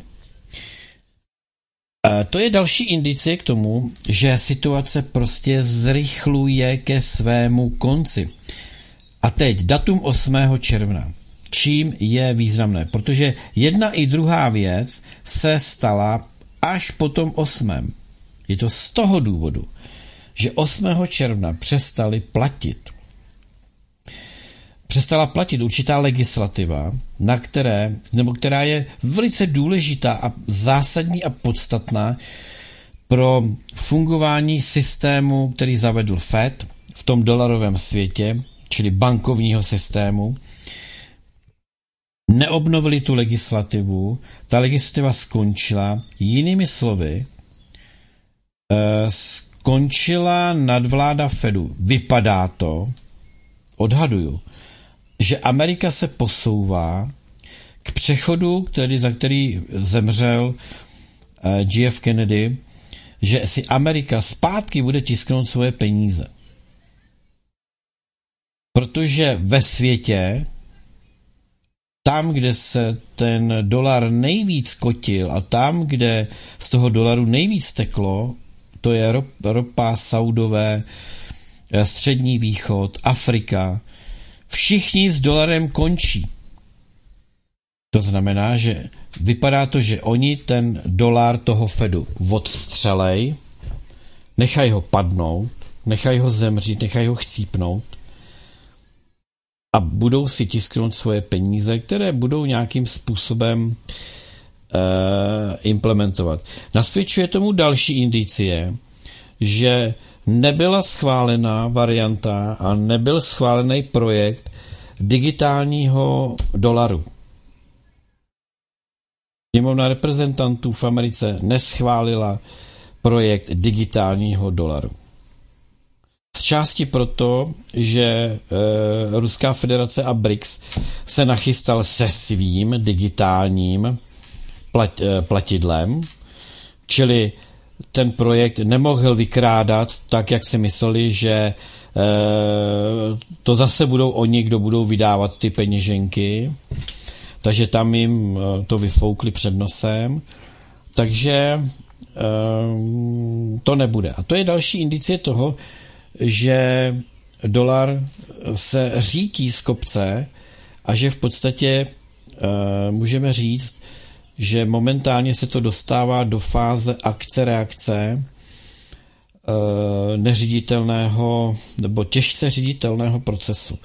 To je další indicie k tomu, že situace prostě zrychluje ke svému konci. A teď datum 8. června. Čím je významné? Protože jedna i druhá věc se stala až po tom 8. Je to z toho důvodu, že 8. června přestala platit určitá legislativa, která je velice důležitá a zásadní a podstatná pro fungování systému, který zavedl Fed v tom dolarovém světě, čili bankovního systému. Neobnovili tu legislativu, ta legislativa skončila, jinými slovy, skončila nadvláda Fedu. Vypadá to, odhaduju, že Amerika se posouvá k přechodu, za který zemřel JF Kennedy, že si Amerika zpátky bude tisknout svoje peníze. Protože ve světě, tam, kde se ten dolar nejvíc kotil a tam, kde z toho dolaru nejvíc teklo, to je ropa, Saudové, Střední východ, Afrika, všichni s dolarem končí. To znamená, že vypadá to, že oni ten dolar toho Fedu odstřelej, nechají ho padnout, nechají ho zemřít, nechají ho chcípnout a budou si tisknout svoje peníze, které budou nějakým způsobem implementovat. Nasvědčuje tomu další indicie, že nebyla schválená varianta a nebyl schválený projekt digitálního dolaru. Sněmovna reprezentantů v Americe neschválila projekt digitálního dolaru. Z části proto, že Ruská federace a BRICS se nachystal se svým digitálním platidlem, čili ten projekt nemohl vykrádat tak, jak si mysleli, že to zase budou oni, kdo budou vydávat ty peněženky, takže tam jim to vyfoukli před nosem, takže to nebude. A to je další indicie toho, že dolar se řítí z kopce a že v podstatě můžeme říct, že momentálně se to dostává do fáze akce-reakce neřiditelného nebo těžce řiditelného procesu.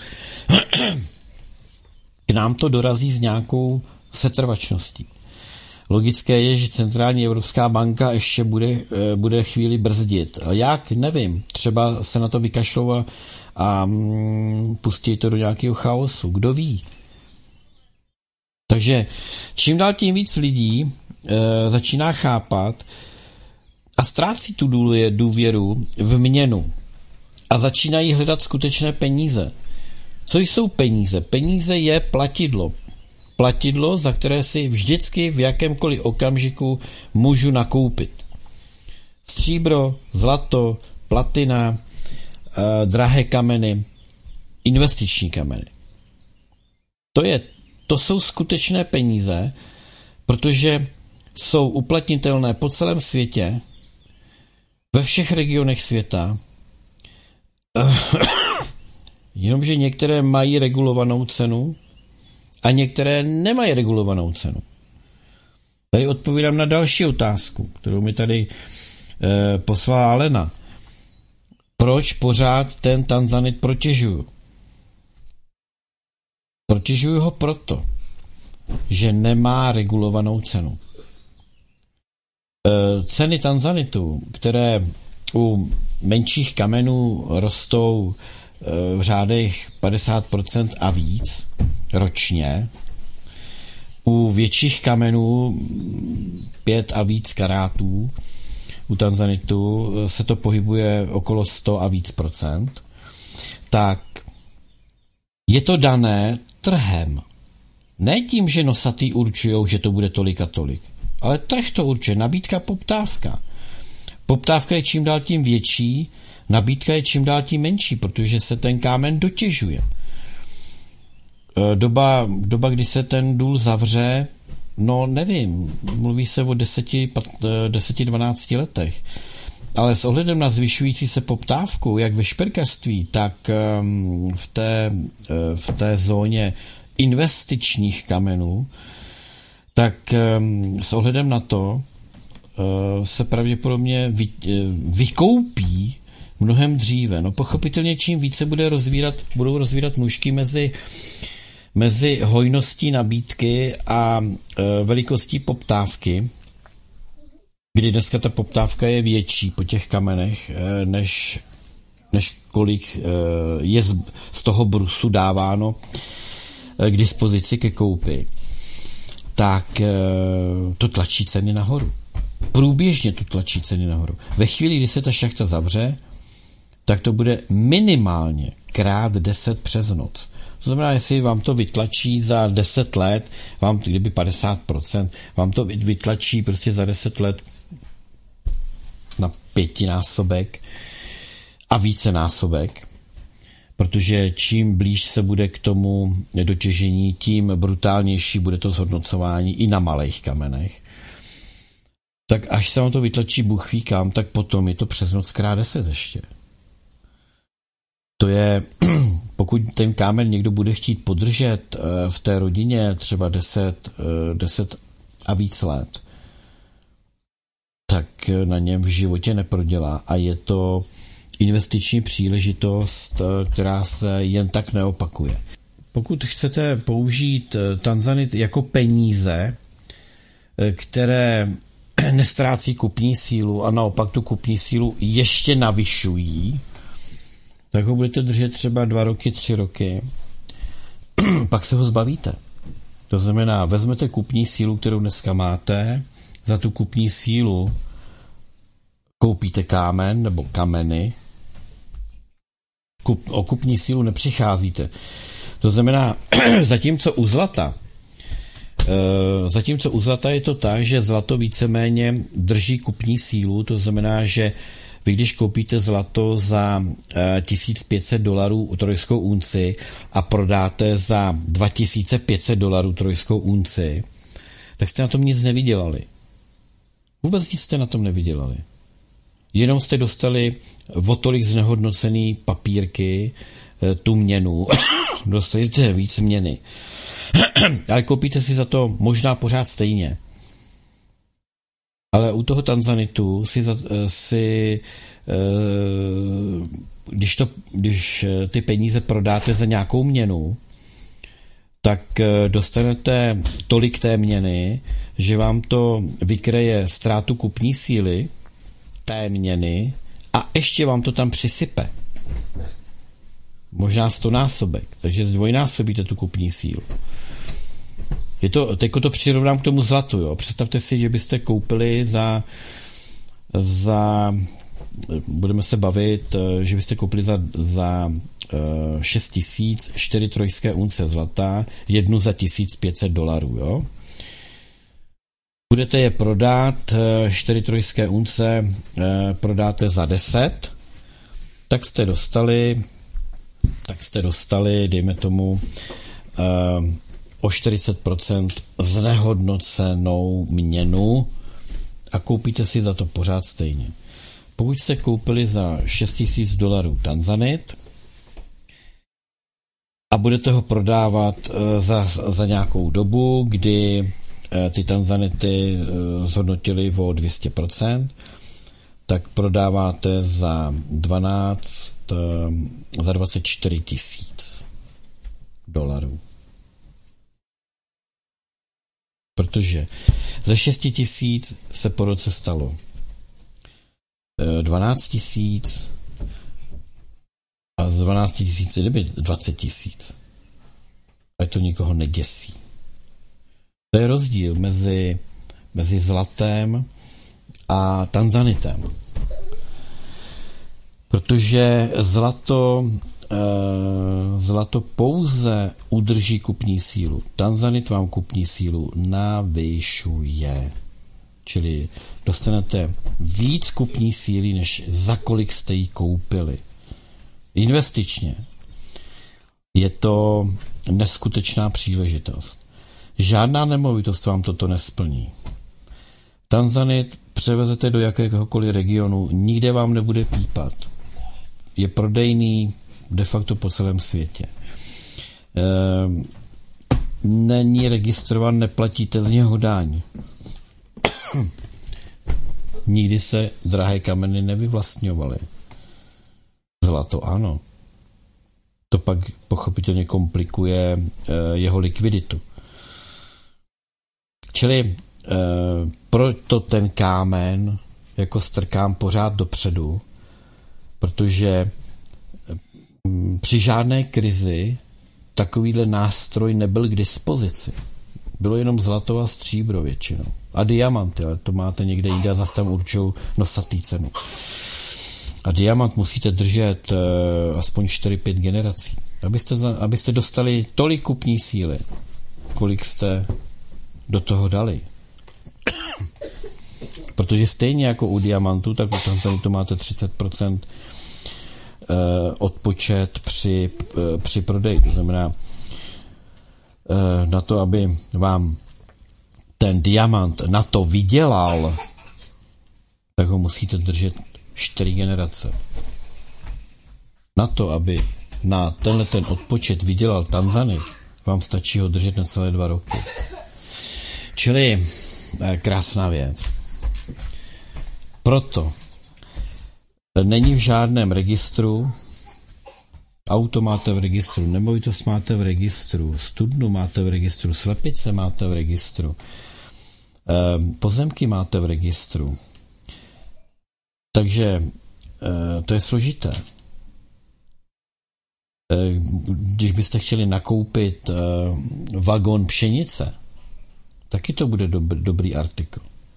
K nám to dorazí s nějakou setrvačností. Logické je, že Centrální Evropská banka ještě bude chvíli brzdit. Jak? Nevím. Třeba se na to vykašlou a pustí to do nějakého chaosu. Kdo ví? Takže čím dál tím víc lidí začíná chápat a ztrácí tu důvěru v měnu a začínají hledat skutečné peníze. Co jsou peníze? Peníze je platidlo. Platidlo, za které si vždycky v jakémkoliv okamžiku můžu nakoupit. Stříbro, zlato, platina, drahé kameny, investiční kameny. To jsou skutečné peníze, protože jsou uplatnitelné po celém světě, ve všech regionech světa, jenomže některé mají regulovanou cenu a některé nemají regulovanou cenu. Tady odpovídám na další otázku, kterou mi tady poslala Alena. Proč pořád ten tanzanit protěžuju? Protěžuju ho proto, že nemá regulovanou cenu. Ceny tanzanitu, které u menších kamenů rostou v řádech 50% a víc ročně, u větších kamenů 5 a víc karátů, u tanzanitu se to pohybuje okolo 100 a víc procent, tak je to dané trhem. Ne tím, že nosatý určujou, že to bude tolik a tolik, ale trh to určuje, nabídka, poptávka. Poptávka je čím dál tím větší, nabídka je čím dál tím menší, protože se ten kámen dotěžuje. Doba, kdy se ten důl zavře, no nevím, mluví se o 10-12 letech. Ale s ohledem na zvyšující se poptávku, jak ve šperkařství, tak v té zóně investičních kamenů, tak s ohledem na to se pravděpodobně vykoupí mnohem dříve. No pochopitelně čím více budou rozvírat nůžky mezi hojností nabídky a velikostí poptávky, kdy dneska ta poptávka je větší po těch kamenech, než kolik je z toho brusu dáváno k dispozici ke koupi, tak to tlačí ceny nahoru. Průběžně to tlačí ceny nahoru. Ve chvíli, kdy se ta šachta zavře, tak to bude minimálně krát 10 přes noc. To znamená, jestli vám to vytlačí za 10 let, kdyby 50%, vám to vytlačí prostě za 10 let na 5násobek a vícenásobek, protože čím blíž se bude k tomu dotěžení, tím brutálnější bude to zhodnocování i na malých kamenech. Tak až se vám to vytlačí Bůh ví kam, tak potom je to přes noc krát 10 ještě. To je, pokud ten kámen někdo bude chtít podržet v té rodině třeba 10 a víc let, tak na něm v životě neprodělá a je to investiční příležitost, která se jen tak neopakuje. Pokud chcete použít tanzanit jako peníze, které nestrácí kupní sílu a naopak tu kupní sílu ještě navyšují, tak ho budete držet třeba 2 roky, 3 roky, pak se ho zbavíte. To znamená, vezmete kupní sílu, kterou dneska máte, za tu kupní sílu koupíte kámen nebo kameny, o kupní sílu nepřicházíte. To znamená, zatímco u zlata je to tak, že zlato víceméně drží kupní sílu, to znamená, že vy když koupíte zlato za $1500 trojskou unci a prodáte za $2500 trojskou unci, tak jste na tom nic nevydělali. Vůbec nic jste na tom nevydělali. Jenom jste dostali o tolik znehodnocený papírky, tu měnu, dostali jste víc měny. Ale koupíte si za to možná pořád stejně. Ale u toho tanzanitu když ty peníze prodáte za nějakou měnu, tak dostanete tolik té měny, že vám to vykryje ztrátu kupní síly té měny a ještě vám to tam přisype. Možná 100násobek, takže zdvojnásobíte tu kupní sílu. Teďko to přirovnám k tomu zlatu. Jo. Představte si, že byste koupili budeme se bavit, že byste koupili za 6 000 4 trojské unce zlata, jednu za $1500, jo. Budete je prodat, 4 trojské unce prodáte za 10, tak jste dostali, dejme tomu, o 40% znehodnocenou měnu a koupíte si za to pořád stejně. Pokud jste koupili za $6000 tanzanit a budete ho prodávat za nějakou dobu, kdy ty tanzanity zhodnotily o 200%, tak prodáváte za $24,000. Protože za 6 000 se po roce stalo 12 000 a z 12 000 kdyby 20 000. A to nikoho neděsí. To je rozdíl mezi zlatem a tanzanitem. Protože zlato zlato pouze udrží kupní sílu. Tanzanit vám kupní sílu navyšuje. Čili dostanete víc kupní síly, než za kolik jste ji koupili. Investičně je to neskutečná příležitost. Žádná nemovitost vám toto nesplní. Tanzanit převezete do jakéhokoliv regionu, nikde vám nebude pípat. Je prodejný de facto po celém světě. Není registrovan, neplatíte z něho daň. Nikdy se drahé kameny nevyvlastňovaly. Zlato ano. To pak pochopitelně komplikuje jeho likviditu. Čili proto ten kámen jako strkám pořád dopředu, protože při žádné krizi takovýhle nástroj nebyl k dispozici. Bylo jenom zlato a stříbro většinou. A diamanty, ale to máte někde jinde a zase tam určují nosatý cenu. A diamant musíte držet aspoň 4-5 generací. Abyste dostali tolik kupní síly, kolik jste do toho dali. Protože stejně jako u diamantu, tak u Tanzanitu máte 30% odpočet při prodeji. To znamená, na to, aby vám ten diamant na to vydělal, tak ho musíte držet 4 generace. Na to, aby na tenhle ten odpočet vydělal Tanzanit, vám stačí ho držet na celé 2 roky. Čili krásná věc. Proto není v žádném registru, auto máte v registru, nemovitost máte v registru, studnu máte v registru, slepice máte v registru, pozemky máte v registru. Takže to je složité. Když byste chtěli nakoupit vagon pšenice, taky to bude dobrý artikl.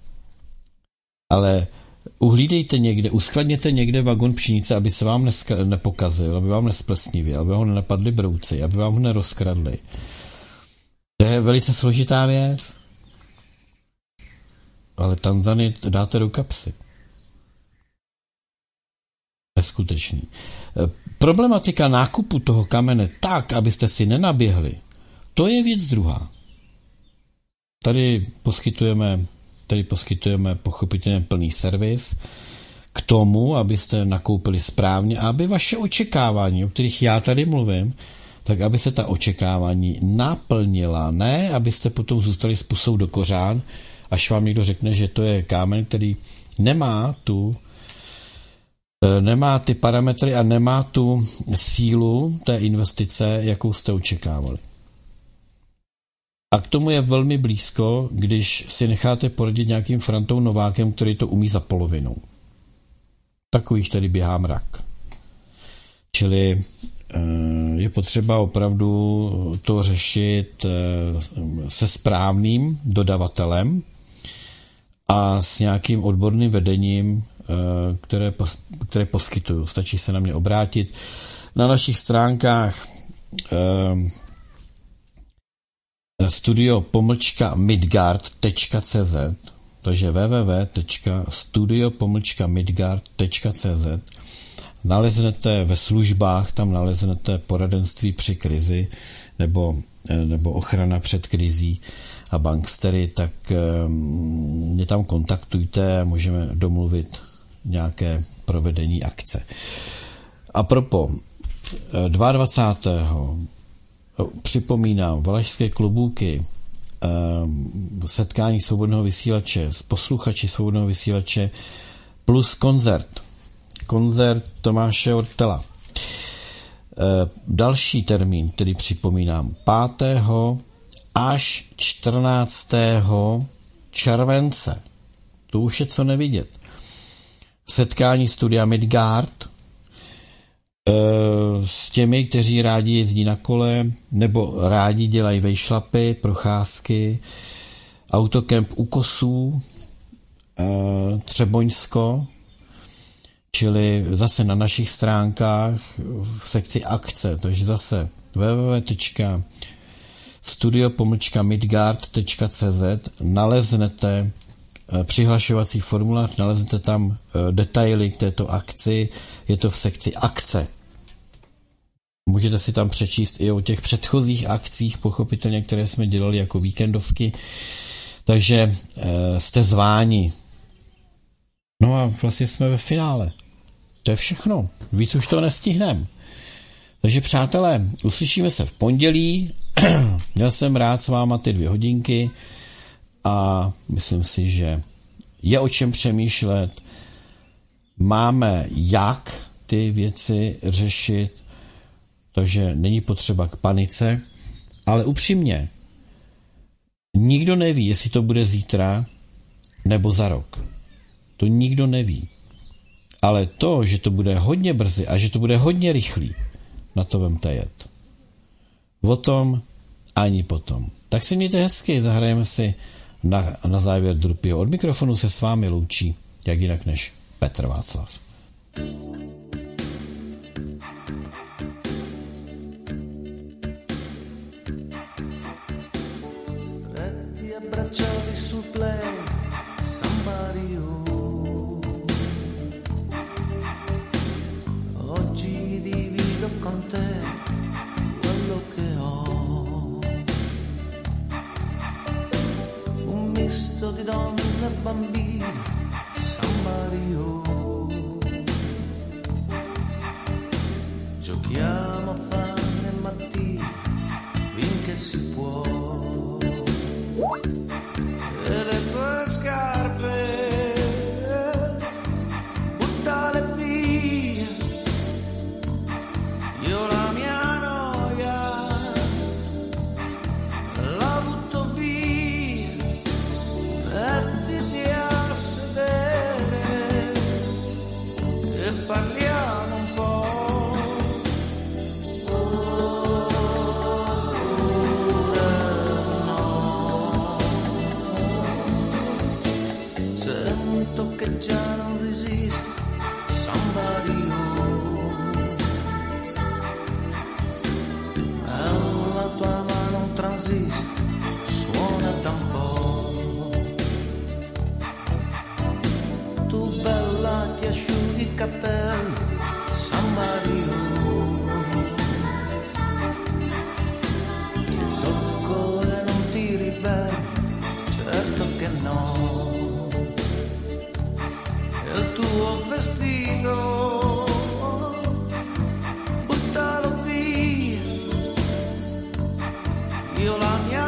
Ale uhlídejte někde, uskladněte někde vagon pšenice, aby se vám nepokazil, aby vám nesplesnivil, aby ho nenapadli brouci, aby vám ho nerozkradli. To je velice složitá věc. Ale Tanzanit dáte do kapsy. Neskutečný. Problematika nákupu toho kamene tak, abyste si nenaběhli, to je věc druhá. Tady poskytujeme pochopitelně plný servis k tomu, abyste nakoupili správně a aby vaše očekávání, o kterých já tady mluvím, tak aby se ta očekávání naplnila. Ne, abyste potom zůstali s pusou do kořán, až vám někdo řekne, že to je kámen, který nemá ty parametry a nemá tu sílu té investice, jakou jste očekávali. A k tomu je velmi blízko, když si necháte poradit nějakým Frantou Novákem, který to umí za polovinou. Takových tady běhá mrak. Čili je potřeba opravdu to řešit se správným dodavatelem a s nějakým odborným vedením, které poskytuju. Stačí se na mě obrátit. Na našich stránkách studio-midgard.cz, takže www.studio-midgard.cz. Naleznete ve službách, tam naleznete poradenství při krizi nebo ochrana před krizí a bankstery, tak mě tam kontaktujte a můžeme domluvit nějaké provedení akce. A propo 22. připomínám Valašské klobouky, setkání svobodného vysílače s posluchači svobodného vysílače plus koncert Tomáše Ortela. Další termín, který připomínám, 5. až 14. července. To už je co nevidět. Setkání studia Midgard s těmi, kteří rádi jezdí na kole nebo rádi dělají vejšlapy, procházky, autokemp u Kosů, Třeboňsko, čili zase na našich stránkách v sekci akce, takže zase www.studio-midgard.cz naleznete přihlašovací formulář, naleznete tam detaily k této akci, je to v sekci akce. Můžete si tam přečíst i o těch předchozích akcích, pochopitelně, které jsme dělali jako víkendovky, takže jste zváni. No a vlastně jsme ve finále. To je všechno. Víc už to nestihneme. Takže přátelé, uslyšíme se v pondělí. Měl jsem rád s váma ty 2 hodinky a myslím si, že je o čem přemýšlet. Máme jak ty věci řešit, takže není potřeba k panice, ale upřímně, nikdo neví, jestli to bude zítra nebo za rok. To nikdo neví. Ale to, že to bude hodně brzy a že to bude hodně rychlý, na to vemte jet. O tom ani potom. Tak si mějte hezky, zahrajeme si na závěr Drupího. Od mikrofonu se s vámi loučí, jak jinak než Petr Václav. Di donne e bambini, San Mario. Giochiamo fame e mattino finché si può. E le tue scarpe buttale via. Io la mia noia la butto via. Mettiti a sedere e parliamo un po'. No. Sento che già non resisto, Sambario. La tua mano un transistor suona da un po'. Tu bella ti asciughi i capelli, San Mario. Ti tocco e non ti ribelli, certo che no. E il tuo vestito buttalo via. Io la mia